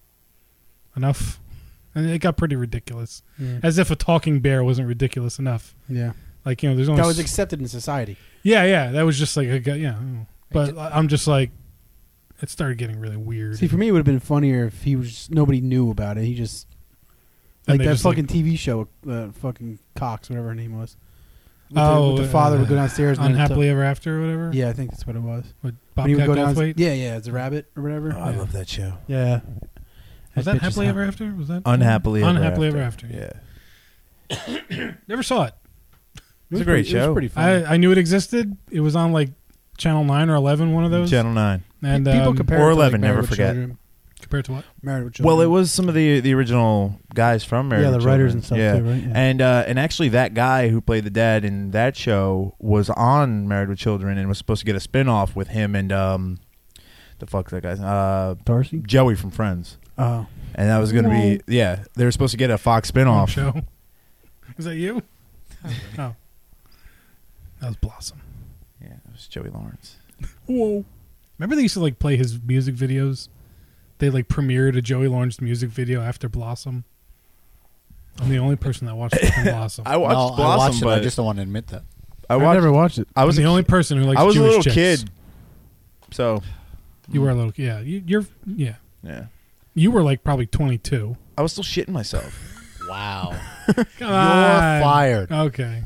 Enough. And it got pretty ridiculous. Yeah. As if a talking bear wasn't ridiculous enough. Yeah. Like, you know, there's only... That was s- accepted in society. yeah, yeah. That was just like, a, guy- yeah. But I'm just like, it started getting really weird. See, for me, it would have been funnier if he was nobody knew about it. He just And like they that just, like- fucking T V show, uh, fucking Cox, whatever her name was. With the, Oh, with the father uh, would go downstairs. and then Unhappily tell- Ever After or whatever? Yeah, I think that's what it was. With When he would Bobcat go down- Goldthwait? Yeah, yeah, it's a rabbit or whatever. Oh, I love that show. Yeah. Was that bitch is Happily hot. Ever After? Was that Unhappily Ever Unhappily After. Ever After? Yeah. Never saw it. It It's was a great pretty- It show. was pretty funny. I, I knew it existed. It was on like Channel nine or eleven, one of those. Channel nine. And People um, compare or it to, eleven, like, Married never with forget. Children. compared to what? Married with Children. Well, it was some of the the original guys from Married Yeah, with the writers Children. and stuff yeah. too, right? Yeah. And uh, and actually, that guy who played the dad in that show was on Married with Children and was supposed to get a spinoff with him and um, the fuck that guy's uh, Darcy. Joey from Friends. Oh, And that was going to be yeah. They were supposed to get a Fox Wrong spinoff. show. Was that you? Oh, that was Blossom. Yeah, it was Joey Lawrence. Whoa! Remember they used to like play his music videos. They like premiered a Joey Lawrence music video after Blossom. I'm the only person that watched fucking Blossom. I watched No, Blossom, I watched it. but I just don't want to admit that. I I watched. never watched it. I was I'm the a only ki- person who likes I was Jewish a little chicks. kid, so You were a little, yeah. You, you're, yeah. yeah. You were like probably twenty-two. I was still shitting myself. Wow. Come You're on. fired. Okay.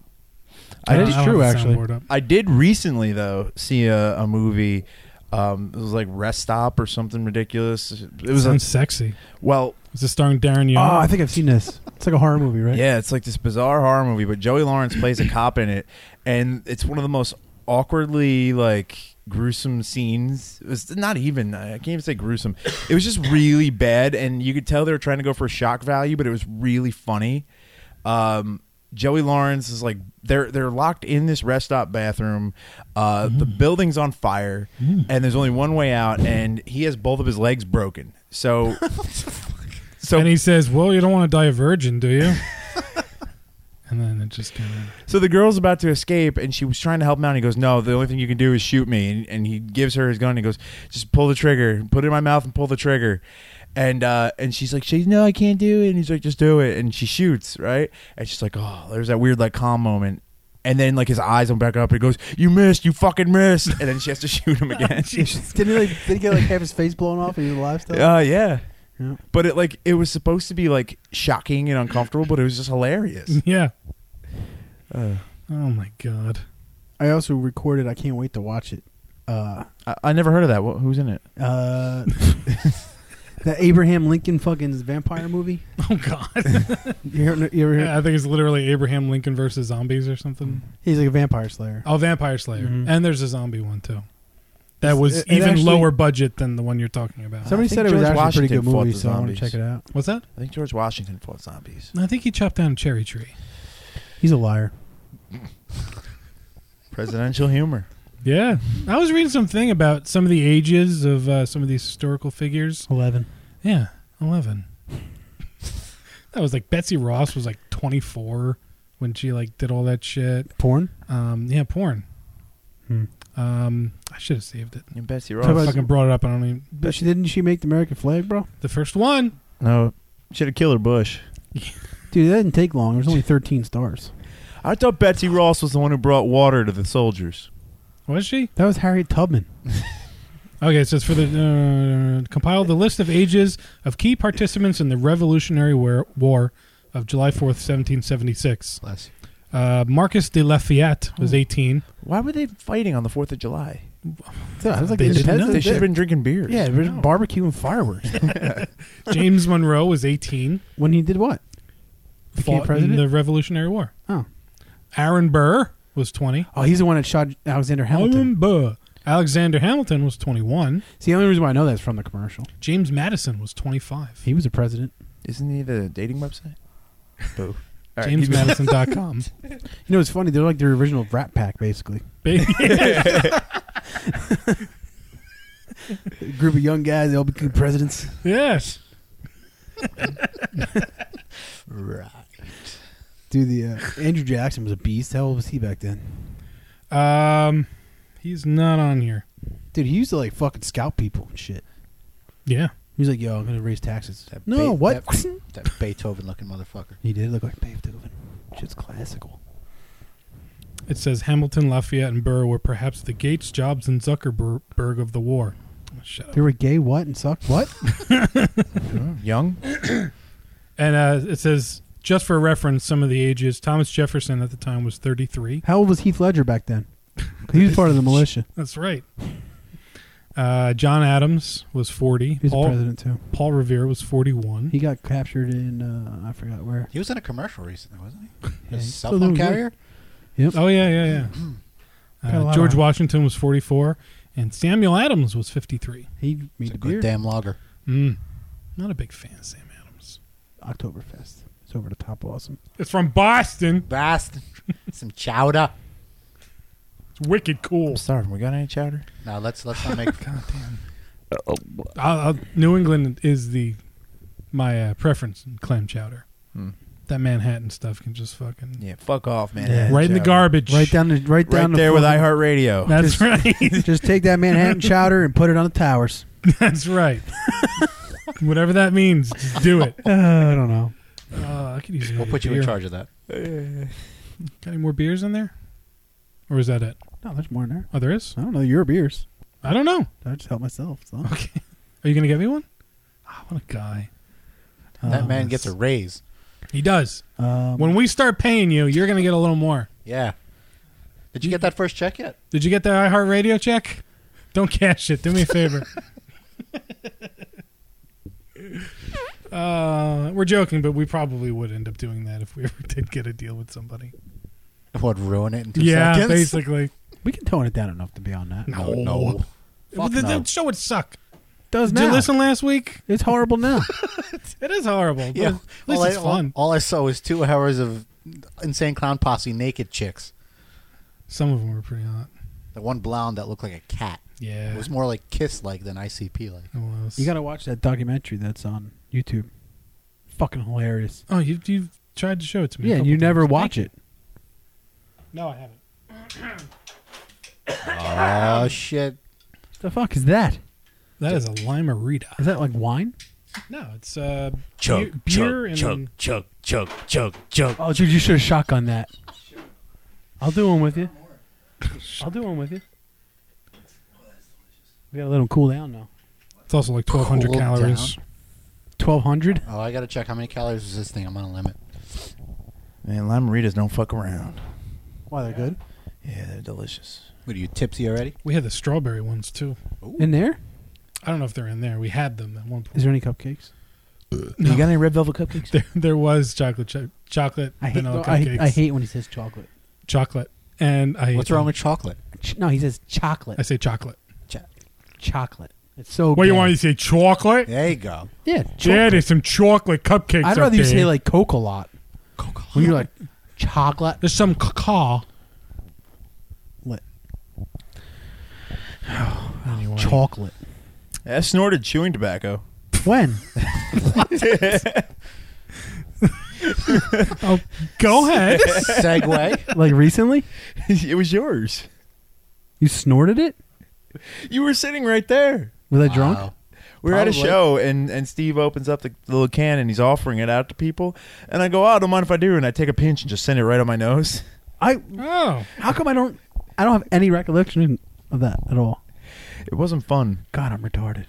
I don't- did- don't true, have the actually. soundboard up. I did recently though see a, a movie. Um, it was like Rest Stop or something ridiculous. It was a, Sounds sexy. well, Is it starring Darren Young? Oh, I think I've seen this. It's like a horror movie, right? yeah, it's like this bizarre horror movie, but Joey Lawrence plays a cop in it, and it's one of the most awkwardly like gruesome scenes. It was not even, I can't even say gruesome. It was just really bad, and you could tell they were trying to go for shock value, but it was really funny. Um, Joey Lawrence is like, they're they're locked in this rest stop bathroom. Uh, mm. The building's on fire, mm. and there's only one way out, and he has both of his legs broken. So, so and he says, "Well, you don't want to die a virgin, do you?" And then it just kind of. So the girl's about to escape, and she was trying to help him out. And he goes, "No, the only thing you can do is shoot me." And, and he gives her his gun. And he goes, "Just pull the trigger, put it in my mouth, and pull the trigger." And uh, and she's like, she's no, I can't do it. And he's like, just do it. And she shoots, right? And she's like, oh, there's that weird like calm moment. And then like his eyes went back up. And he goes, you missed, you fucking missed. And then she has to shoot him again. didn't he like, did he get like half his face blown off and he was alive still? Uh, yeah. yeah. But it like it was supposed to be like shocking and uncomfortable, but it was just hilarious. Yeah. Uh, oh my god. I also recorded. I can't wait to watch it. Uh, I, I never heard of that. What, who's in it? Uh. The Abraham Lincoln fucking vampire movie. Oh God! you ever, you ever hear? Yeah, I think it's literally Abraham Lincoln versus zombies or something. He's like a vampire slayer. Oh, vampire slayer, mm-hmm. and there's a zombie one too. That it's, was it, even it actually, lower budget than the one you're talking about. Somebody said it George was actually Washington a pretty good movie, the so I want to zombies. check it out. What's that? I think George Washington fought zombies. I think he chopped down a cherry tree. He's a liar. Presidential humor. Yeah, I was reading something about some of the ages of uh, some of these historical figures. Eleven. Yeah. Eleven. That was like Betsy Ross was like twenty-four when she like did all that shit. Porn? Um, yeah, porn. Hmm. Um, I should have saved it. And Betsy I Ross. fucking brought it up. I don't even. But she didn't. She make the American flag, bro. The first one. No, should have killed her Bush. Dude, that didn't take long. There's only thirteen stars. I thought Betsy Ross was the one who brought water to the soldiers. Was she? That was Harriet Tubman. Okay, so it's for the uh, compile the list of ages of key participants in the Revolutionary War, War of July fourth, seventeen seventy-six. Bless you. Uh, Marcus de Lafayette was eighteen. Why were they fighting on the Fourth of July? So it was like They didn't Independence know. They Day. should have been drinking beers. Yeah, they were barbecuing fireworks. James Monroe was eighteen. When he did what? Became Fought president? in the Revolutionary War. Oh. Aaron Burr was twenty. Oh, he's the one that shot Alexander Hamilton. Aaron Burr. Alexander Hamilton was twenty-one. See, the only reason why I know that is from the commercial. James Madison was twenty-five. He was a president. Isn't he the dating website? Boo. James Madison dot com. You know, it's funny. They're like the original Rat Pack, basically. A group of young guys, they all became presidents. Yes. Right. Dude, the uh, Andrew Jackson was a beast. How old was he back then? Um, he's not on here. Dude, he used to like fucking scout people and shit. Yeah. He was like, yo, I'm going to raise taxes. That no, Be- what? That, that Beethoven-looking motherfucker. He did look like Beethoven. Shit's classical. It says Hamilton, Lafayette, and Burr were perhaps the Gates, Jobs, and Zuckerberg of the war. Oh, shut up. They were gay, what, and sucked? What? Young? And uh, it says, just for reference, some of the ages, Thomas Jefferson at the time was thirty-three. How old was Heath Ledger back then? 'Cause he was part of the militia. That's right. Uh, John Adams was forty. He was Paul, the president, too. Paul Revere was forty-one. He got captured in, uh, I forgot where. He was in a commercial recently, wasn't he? Yeah, A he's cell still phone doing good. carrier? Yep. Oh, yeah, yeah, yeah. Got a uh, lot George of- Washington was forty-four. And Samuel Adams was fifty-three. He It's made a the good beer. damn lager. Mm. Not a big fan of Sam Adams. Oktoberfest. It's over the top awesome. It's from Boston. Boston. Some chowder. It's wicked cool. I'm starving. We got any chowder? Now let's let's not make. God damn. I'll, I'll, New England is the my uh, preference in clam chowder. Hmm. That Manhattan stuff can just fucking Yeah, fuck off, man. Yeah. right in the garbage. Right down the right down Right the there with fucking- iHeartRadio. That's Just- right. Just take that Manhattan chowder and put it on the towers. That's right. Whatever that means, just do it. Uh, I don't know. Uh, I could use We'll another put you beer. in charge of that. Got any more beers in there? Or is that it? No, there's more in there. Oh, there is? I don't know. Your beers. I don't know. I just help myself. So. Okay. Are you going to get me one? Oh, what a guy. That Oh, man yes. gets a raise. He does. Um, When we start paying you, you're going to get a little more. Yeah. Did you get that first check yet? Did you get the iHeartRadio check? Don't cash it. Do me a favor. uh, we're joking, but we probably would end up doing that if we ever did get a deal with somebody. What, ruin it in two yeah, seconds? basically. We can tone it down enough to be on that. No, no. Well, the, the show would suck. Does Did now. you listen last week? It's horrible now. It is horrible. But Yeah. at least all, it's I, fun. All, all I saw was two hours of Insane Clown Posse naked chicks. Some of them were pretty hot. The one blonde that looked like a cat. Yeah. It was more like Kiss-like than I C P-like. It was. You got to watch that documentary that's on YouTube. Fucking hilarious. Oh, you you tried to show it to me. a Yeah, and couple you never times. watch Thank it. you. No, I haven't. Oh, shit. The fuck is that? That is a limerita. Is that like wine? No, it's uh, Chug, beer, beer chug, and chug, chug, chug, chug, chug. Oh, dude, you should have shotgun that. I'll do one with you. I'll do one with you. We gotta let them cool down now. It's also like twelve hundred Cool calories. down. Twelve hundred. Oh, I got to check how many calories is this thing. I'm on a limit. Man, limeritas don't fuck around. Why, they're good? Yeah, they're delicious. What, are you tipsy already? We had the strawberry ones too. In there? I don't know if they're in there. We had them at one point. Is there any cupcakes? No. You got any red velvet cupcakes? There, there was chocolate, cho- chocolate, I hate, vanilla I, cupcakes. I hate when he says chocolate. chocolate, and I. What's hate wrong them. with chocolate? Ch- no, he says chocolate. I say chocolate. Ch- chocolate. It's so. What, you gay. want me to say chocolate? There you go. Yeah, Yeah, chocolate. there's some chocolate cupcakes. I'd up rather you there. say like Coke a lot. Coca-Cola. When you're like chocolate. There's some cacao. Lit. Anyway. Chocolate. I snorted chewing tobacco. When? Oh, go ahead. Segue. Like recently? It was yours. You snorted it? You were sitting right there. Was I Wow. drunk? We were at a Probably. show, and, and Steve opens up the little can, and he's offering it out to people. And I go, oh, don't mind if I do. And I take a pinch and just send it right on my nose. I. Oh, How come I don't? I don't have any recollection of that at all. It wasn't fun. God, I'm retarded.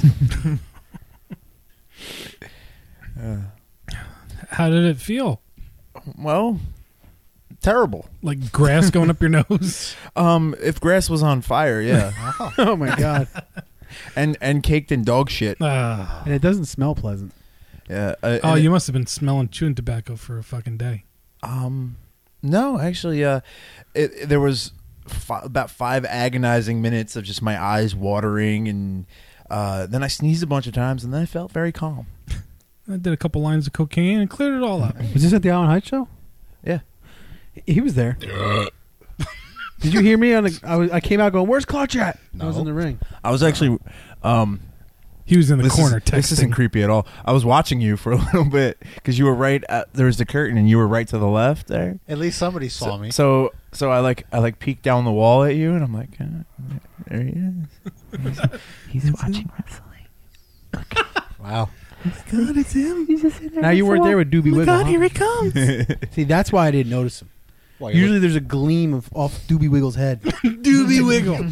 Uh, how did it feel? well, terrible. Like grass going up your nose? Um, if grass was on fire, yeah. Oh my god! and and caked in dog shit. Ah. And it doesn't smell pleasant. Yeah. Uh, Oh, and you it- must have been smelling chewing tobacco for a fucking day. Um, no, actually, uh, it, it- there was fi- about five agonizing minutes of just my eyes watering, and uh, then I sneezed a bunch of times, and then I felt very calm. I did a couple lines of cocaine and cleared it all up. Was this at the Alan Heights show? Yeah. He was there. Did you hear me? On the, I, was, I came out going, "Where's Clutch at?" I was No. in the ring. I was actually, um, He was in the this corner is, texting. This isn't creepy at all. I was watching you for a little bit because you were right. At, there was the curtain, and you were right to the left there. At least somebody saw So, me. so, so I like, I like peeked down the wall at you, and I'm like, uh, there he is. He's watching wrestling. Wow. God, it's him. He's just sitting there. Now you weren't there with Doobie Oh my Wiggle. God, huh? here he comes. See, that's why I didn't notice him. Well, you Usually, there's a gleam of off Doobie Wiggle's head. Doobie Wiggle.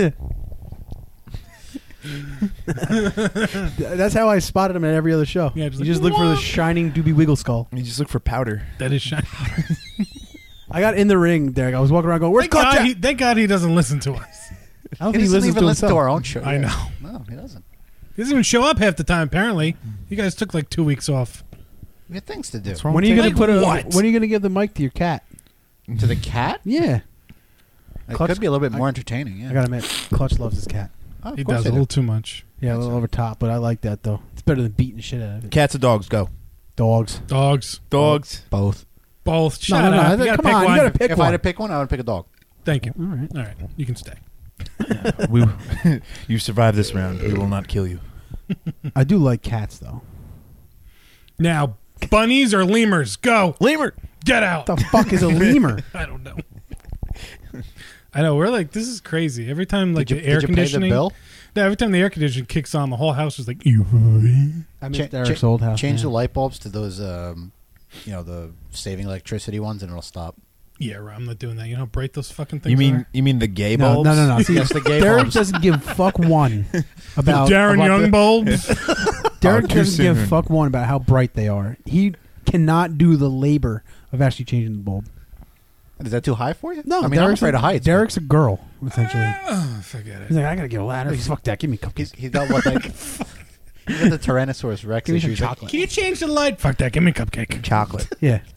That's how I spotted him at every other show. Yeah, you just just like, look for the "Whoa." shining Doobie Wiggle skull. You just look for powder. That is shiny. I got in the ring, Derek. I was walking around going, "Where's Thank Clutch God, at?" he, thank God he doesn't listen to us. I don't he think he doesn't listens even to listen himself. to our own show. I Yeah. know. No, he doesn't. He doesn't even show up half the time, apparently. You guys took like two weeks off. We have things to do. What's wrong When are with you that? gonna put a? what? When are you gonna give the mic to your cat? To the cat? Yeah, It Clutch- could be a little bit I- more entertaining. Yeah. I gotta admit, Clutch loves his cat. Oh, of He course does I a do. little too much. Yeah, a That's little right. over top, but I like that though. It's better than beating the shit out of it. Cats or dogs? Go. Dogs. Dogs. Dogs. Both. Both. Shut no, no, up. no. You gotta Come pick on, one. you gotta pick If one. I had to pick one, I would pick a dog. Thank you. All right. All right. You can stay. we, you survived this round. We will not kill you. I do like cats though. Now, bunnies or lemurs? Go. Lemur. Get out. What the fuck is a lemur? I don't know. I know. We're like, this is crazy. Every time, like, Did you, the air did you pay the conditioning. bill? Yeah, every time the air conditioning kicks on, the whole house is like, I Cha- miss Derek's cha- old house. Change the man. light bulbs to those, um, you know, the saving electricity ones, and it'll stop. yeah, I'm not doing that. You know how bright those fucking things You mean are? you mean the gay No, bulbs? no, no, no. See, Yes, the gay Derek bulbs. doesn't give fuck one The about Darren about Young the- bulbs? Derek Oh, too doesn't give soon. fuck one about how bright they are. He cannot do the labor of actually changing the bulb. Is that too high for you? No, I mean, Derek's I'm afraid a, of heights. Derek's a girl, essentially. oh, forget He's it. like, I gotta get a ladder. Fuck that. Give me but cupcakes. He's, he's got what, like, he's got the Tyrannosaurus Rex Give me some issues. Like, chocolate. Can you change the light? Fuck that. Give me a cupcake. Chocolate. Yeah.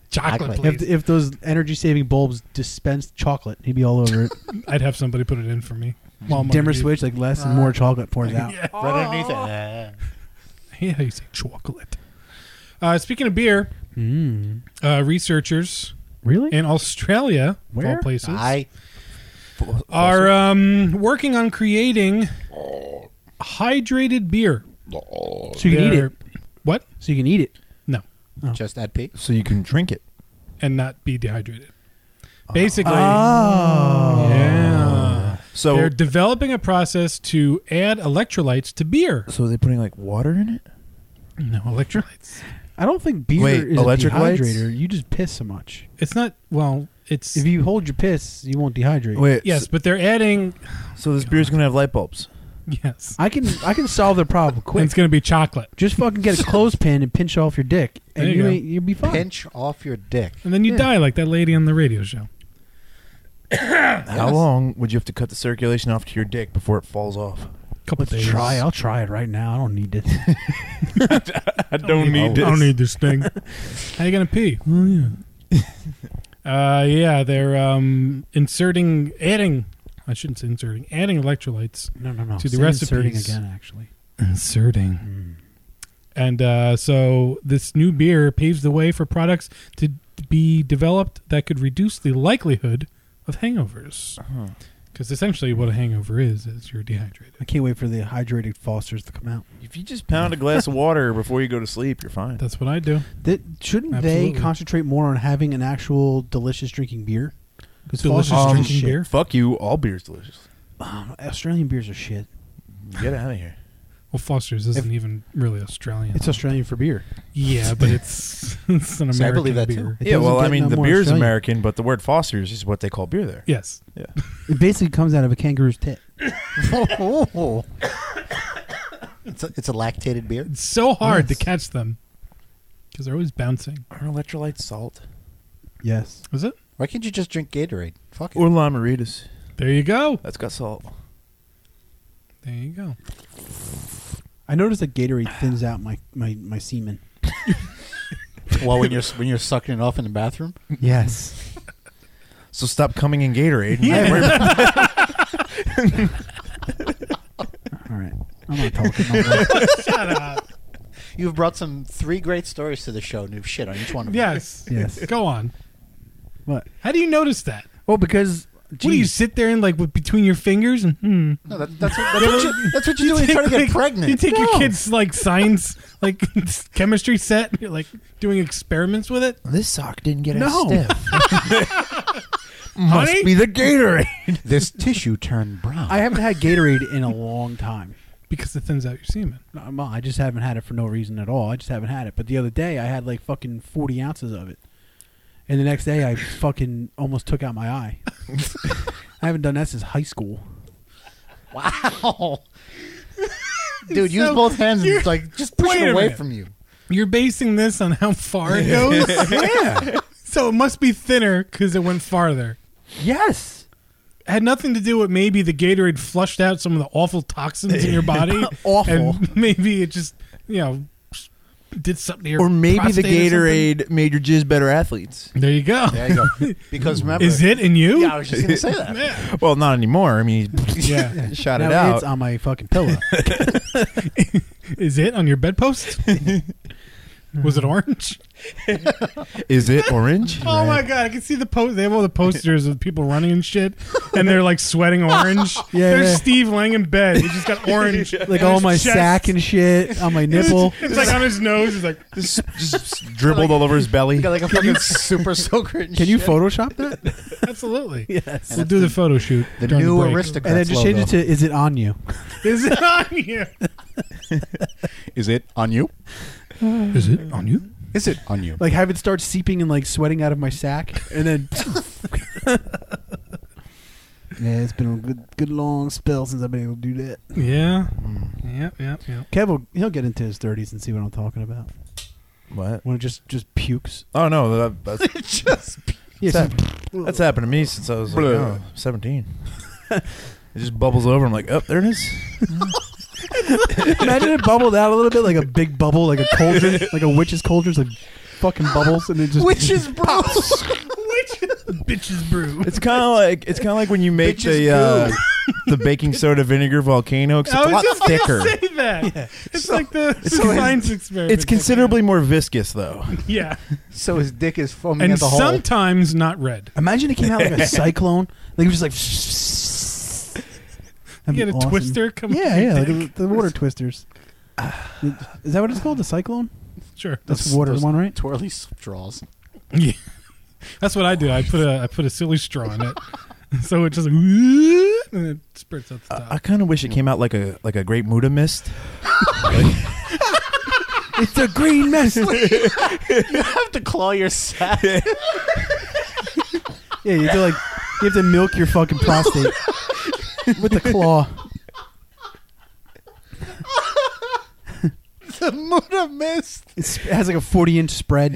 Chocolate, If, please. if those energy saving bulbs dispensed chocolate, he'd be all over it. I'd have somebody put it in for me. While I'm Dimmer underneath. switch, like less and more chocolate pours out. Yeah. Right underneath it. I hate how you say chocolate. Uh, speaking of beer, Mm. uh, researchers Really? in Australia, of all Where? places, I are um, working on creating hydrated beer. So you can eat They're- it. What? So you can eat it. No. Oh. just add pee. So you can drink it. And not be dehydrated. Basically, Oh. yeah. So They're developing a process to add electrolytes to beer. so are they putting like water in it? No, electrolytes. I don't think beer Wait, is electric a lights? dehydrator. You just piss so much. It's not, well, it's... If you hold your piss, you won't dehydrate. Wait, yes, but they're adding... So this beer's gonna have light bulbs. Yes. I can I can solve the problem And quick. it's going to be chocolate. Just fucking get a clothespin and pinch off your dick, and There you you go. ain't, you'll be fine. Pinch off your dick. And then you Yeah. die like that lady on the radio show. How long would you have to cut the circulation off to your dick before it falls off? Couple Let's days. try. I'll try it right now. I don't need it. I don't I don't need this thing. How you gonna pee? Oh yeah. uh, yeah, they're um, inserting, adding. I shouldn't say inserting, adding electrolytes No, no, no. to the Say recipes. inserting again, actually. Inserting. Mm. And uh, so this new beer paves the way for products to be developed that could reduce the likelihood of hangovers. Because essentially, what a hangover is is you're dehydrated. I can't wait for the hydrated Fosters to come out. If you just pound a glass of water before you go to sleep, you're fine. That's what I do. That, shouldn't Absolutely. they concentrate more on having an actual delicious drinking beer? 'Cause Delicious Foster's is drinking shit. beer? Fuck you. All beer's delicious. Um, Australian beers are shit. Get out of here. Well, Foster's isn't even really Australian. It's Australian for beer. Yeah, but it's it's an See, I American believe that too. beer. It Yeah, doesn't well, I get mean, no the more beer's Australian. American, but the word Foster's is what they call beer there. Yes. Yeah. It basically comes out of a kangaroo's tit. Oh. It's a, it's a lactated beer. It's so hard Yes. to catch them because they're always bouncing. Are electrolytes salt? Yes. Is it? Why can't you just drink Gatorade? Fuck it. Or Limeritas. There you go. That's got salt. There you go. I noticed that Gatorade thins out my, my, my semen. Well, when you're when you're sucking it off in the bathroom. Yes. So stop coming in Gatorade. All right. I'm not talking no more. Shut up. You've brought some three great stories to the show. New shit on each one of them. Yes. Yes. Go on. What? How do you notice that? Well, because... What do you sit there and like with between your fingers and hmm? No, that, that's what, that's, what you, that's what you do when you try to get like, pregnant. You take your No. kids like science like chemistry set. And you're like doing experiments with it. This sock didn't get No. as stiff. Must Honey? be the Gatorade. This tissue turned brown. I haven't had Gatorade in a long time. Because it thins out your semen. No, well, I just haven't had it for no reason at all. I just haven't had it. But the other day, I had like fucking forty ounces of it. And the next day, I fucking almost took out my eye. I haven't done that since high school. Wow. Dude, use So, both hands you're- and like just push wait it a away minute. from you. You're basing this on how far it goes? Yeah. So it must be thinner because it went farther. Yes. It had nothing to do with maybe the Gatorade flushed out some of the awful toxins in your body. Awful. And maybe it just, you know, did something to your Or maybe the prostate or something. Gatorade made your jizz better athletes. There you go. There you go. Because remember, Is it in you? Yeah, I was just gonna say that. Yeah. Well, not anymore. I mean, Yeah. shot it Now out. it's on my fucking pillow. Is it on your bedpost? Was it orange? Is it orange? Oh my god! I can see the post. They have all the posters of people running and shit, and they're like sweating orange. Yeah, There's yeah. Steve laying in bed. He just got orange, Like on all his my chest. sack and shit on my nipple. It's like on his nose. He's like, Just, just dribbled all over his belly. You got like a fucking super soaker. And Can you shit. Photoshop that? absolutely. Yes. We'll do the photo shoot. The during new break. aristocrat. And then just change it to, is it on you? Is it on you? Is it on you? Is it on you? Is it on you? Like have it start seeping and like sweating out of my sack, and then. Yeah, it's been a good, good long spell since I've been able to do that. Yeah. Yep. Yep. Yep. Kev will he'll get into his thirties and see what I'm talking about. What? When it just just pukes. Oh no, that, that's just Yes, That- that's happened to me since I was like, oh, seventeen. It just bubbles over. I'm like, oh, there it is. imagine it bubbled out a little bit like a big bubble, like a cauldron, like a witch's cauldron. It's like fucking bubbles and it just Witch's brew. Bitches brew. It's kind of like it's kind of like when you make Bitches the uh, the baking soda vinegar volcano. Except I a was lot just thicker. gonna say that. It's like the, the so science experiment. It's considerably more viscous, though. Yeah, So his dick is foaming and at the hole. sometimes not red. imagine it came out like a cyclone. Like it was just like. You get a That'd be awesome. twister come Yeah, from your yeah, like dick. the, the water twisters. Is that what it's called? The cyclone? Sure, That's Those- water those one, right? Twirly straws. yeah. That's what I do. I put a I put a silly straw in it, so it just like, and it spurts out the top. I kind of wish it came out like a like a great Muda mist. It's a green mist. You have to claw your sack. Yeah, you have to like you have to milk your fucking prostate with the claw. The Muda mist. It's, it has like a forty inch spread.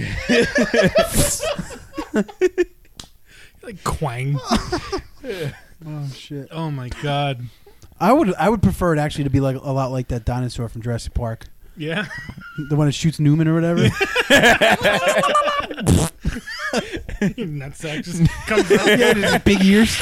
Like quang. Oh shit! Oh my god. I would I would prefer it actually to be like a lot like that dinosaur from Jurassic Park, Yeah. the one that shoots Newman or whatever. Your nutsack just comes out. Yeah, just big ears.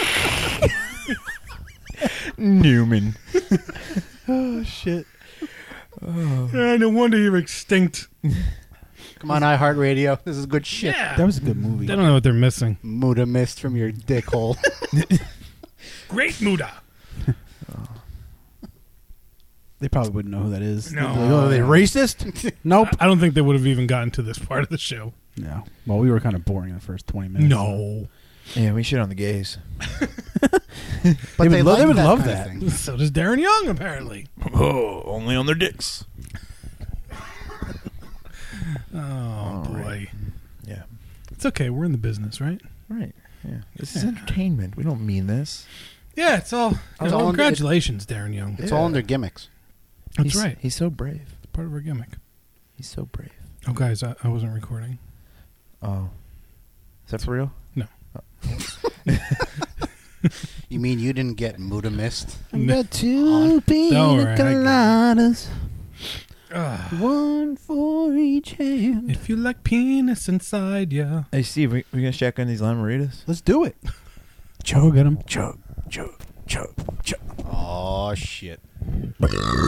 Newman. Oh shit! Yeah, no wonder you're extinct. Come on, iHeartRadio. This is good shit. Yeah. That was a good movie. They don't know what they're missing. Muda mist from your dick hole. Great Muda. They probably wouldn't know who that is. No. They'd be like, oh, are they racist? Nope. I don't think they would have even gotten to this part of the show. No. Well, we were kind of boring in the first twenty minutes. No. Yeah, we shit on the gays. But They would they, lo- like they would that love kind of that. thing. So does Darren Young, apparently. Oh, only on their dicks. Oh, boy. right. Yeah. It's okay. We're in the business, right? Right. Yeah. This is entertainment. We don't mean this. Yeah, it's all. It's well, all- congratulations, Darren Young. It's Yeah. all in their gimmicks. That's He's- right. He's so brave. It's part of our gimmick. He's so brave. Oh, guys, I, I wasn't recording. Oh. Is that for real? No. You mean you didn't get Muda mist? I got two pina Don't worry, I got it. coladas, Ah, one for each hand. if you like penis inside ya. Hey, Steve, we, we going to check on these Lamaritas? Let's do it. Chug at him. Chug, chug, chug, chug. Oh shit! I'm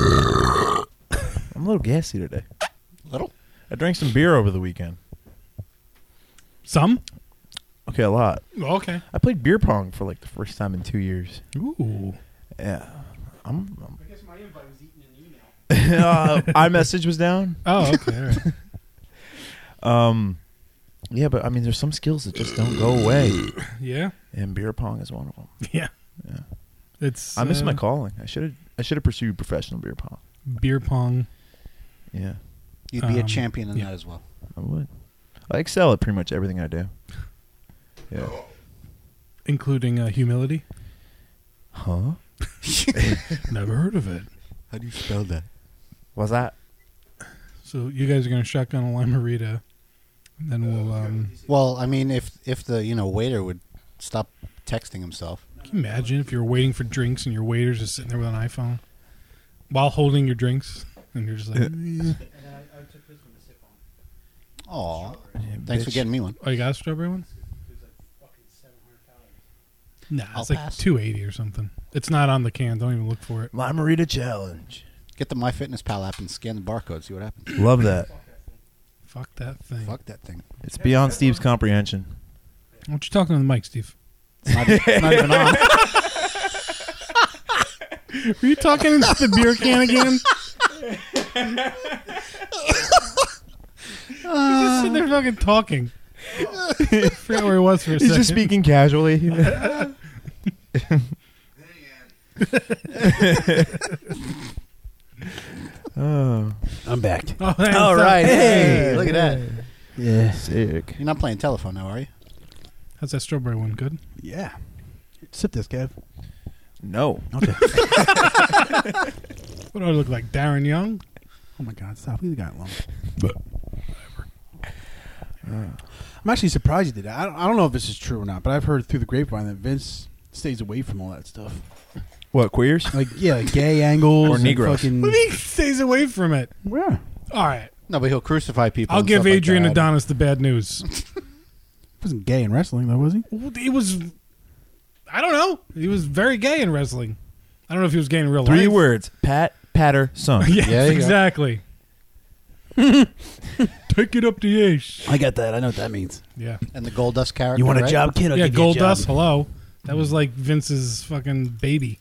a little gassy today. Little. I drank some beer over the weekend. Some? Okay, a lot. Oh, okay. I played beer pong for like the first time in two years. Ooh. Yeah. I'm, I'm I guess my invite was eaten in email. uh, iMessage was down. Oh, okay. All right. Um, yeah, but I mean, there's some skills that just don't go away, Yeah. and beer pong is one of them. Yeah. Yeah. It's. I miss uh, my calling. I should have. I should have pursued professional beer pong. beer pong. Yeah, You'd be a Um, champion in yeah. that as well. I would. I excel at pretty much everything I do. Yeah. Including uh, humility. Huh? Never heard of it. How do you spell that? What's that? So you guys are going to shotgun a Limerita. And then we'll. Um, Well, I mean, if if the you know waiter would stop texting himself. can you imagine if you were waiting for drinks and your waiter's just sitting there with an iPhone while holding your drinks? And you're just like. "Eh." Aw, Yeah, thanks for bitch. getting me one. Oh, you got a strawberry one? Nah, I'll it's like pass. two eighty or something. It's not on the can. Don't even look for it. Limerita challenge. Get the MyFitnessPal app and scan the barcode. See what happens. Love that. Fuck that thing. Fuck that thing. It's beyond Steve's comprehension. Why don't you talking to the mic, Steve? It's not, it's not even on. Were you talking into the beer can again? He's just sitting there fucking talking. I forgot where he was for a He's second. just speaking casually. Oh, I'm back. Oh, man, all so- right. Hey, look at that. Yeah. Sick. You're not playing telephone now, are you? How's that strawberry one? Good? Yeah. Sip this, Kev. No. Okay. What do I look like? Darren Young? Oh my God! Stop. We got long. I'm actually surprised you did that. I don't, I don't know if this is true or not, but I've heard through the grapevine that Vince stays away from all that stuff. What, queers? Like, yeah, like gay angles Or and Negroes. fucking- What do you mean he stays away from it? Yeah. All right. No, but he'll crucify people. I'll and give stuff like Adrian that. Adonis the bad news. He wasn't gay in wrestling, though, was he? He was. I don't know. He was very gay in wrestling. I don't know if he was gay in real Three life. words: Pat, Patter, Son. Yes, Yeah, you go. exactly. Take it up the ace. I get that. I know what that means. Yeah. And the Goldust character. You want a right? job, kid? I'll Yeah, give you a job. Goldust. Hello. That was like Vince's fucking baby.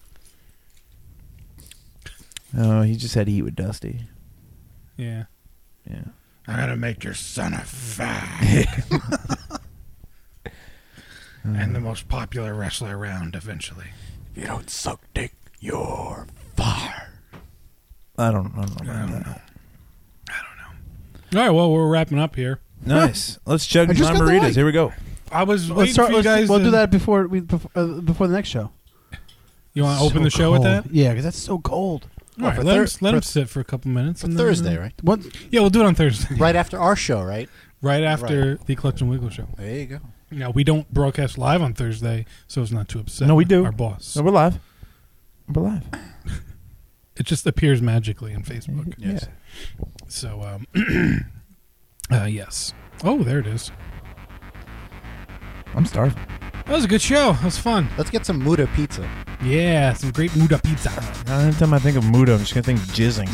Oh, he just had to eat with Dusty. Yeah. Yeah. I'm gonna make your son a fag. And the most popular wrestler around eventually. If you don't suck dick, you're fired. I don't, I don't know. I About don't that. know. I don't know. All right, well, we're wrapping up here. Nice. Let's chug I these just got the margaritas. light. Here we go. I was Let's waiting start. for you Let's, guys we'll to, do that before we before, uh, before the next show. You want to open So the show with cold. that? Yeah, because that's so cold. All right, for let, thir- him, let for- him sit for a couple minutes. For and then, Thursday, uh, right? What? Yeah, we'll do it on Thursday. Right after our show, right? Right after the Clutch and Wiggle show. There you go. Now, we don't broadcast live on Thursday, so it's not too upset. No, we do. Our boss. No, we're live. We're live. It just appears magically on Facebook. Yes. So, um, uh, yes. Oh, there it is. I'm starving. That was a good show. That was fun. Let's get some Muda pizza. Yeah, some great Muda pizza. Every time I think of Muda, I'm just gonna think jizzing.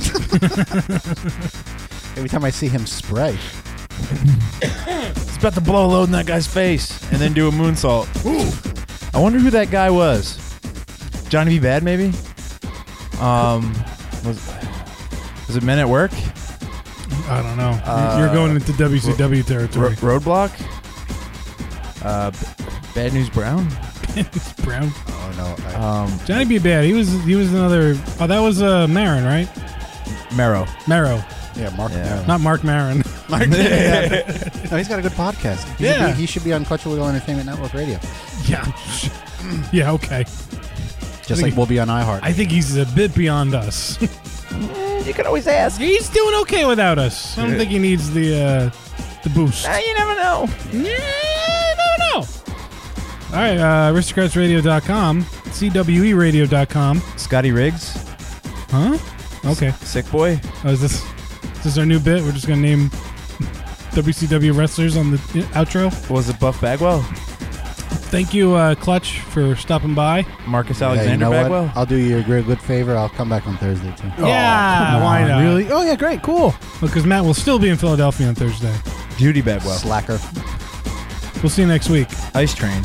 Every time I see him spray. He's about to blow a load in that guy's face and then do a moonsault. Ooh. I wonder who that guy was. Johnny B. Bad, maybe? Um, was, was it Men at Work? I don't know. Uh, You're going into W C W territory. Ro- Roadblock? Uh, B- Bad News Brown? Brown. Oh, no. I, Um, Johnny B. Bad. He was he was another. Oh, that was uh, Maron, right? Marrow. Marrow. yeah, Mark. Yeah. Maron. Not Mark Maron. Mark. No, he's got a good podcast. He Yeah. Should be, he should be on Clutch and Wiggle Entertainment Network Radio. yeah. Yeah, okay. Just like we'll be on iHeart. I think he's a bit beyond us. You can always ask. He's doing okay without us. I don't think he needs the uh, the boost. You never know. Yeah, no, no. All right, uh, aristocrats radio dot com, C W E radio dot com. Scotty Riggs? Huh? Okay. Sick Boy? Oh, is this is this our new bit? We're just gonna name W C W wrestlers on the outro. Was it Buff Bagwell? Thank you, uh, Clutch, for stopping by. Marcus Yeah, Alexander you know Bagwell? what? I'll do you a great good favor. I'll come back on Thursday, too. Yeah, Come why on, not? Really? Oh yeah, great, cool. Because Matt will still be in Philadelphia on Thursday. Judy Bagwell. Slacker. We'll see you next week. Ice Train.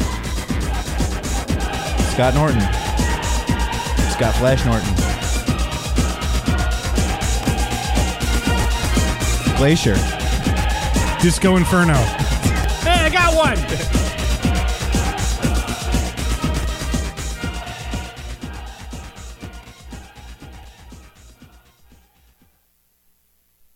Scott Norton. Scott Flash Norton. Glacier. Disco Inferno. Hey, I got one.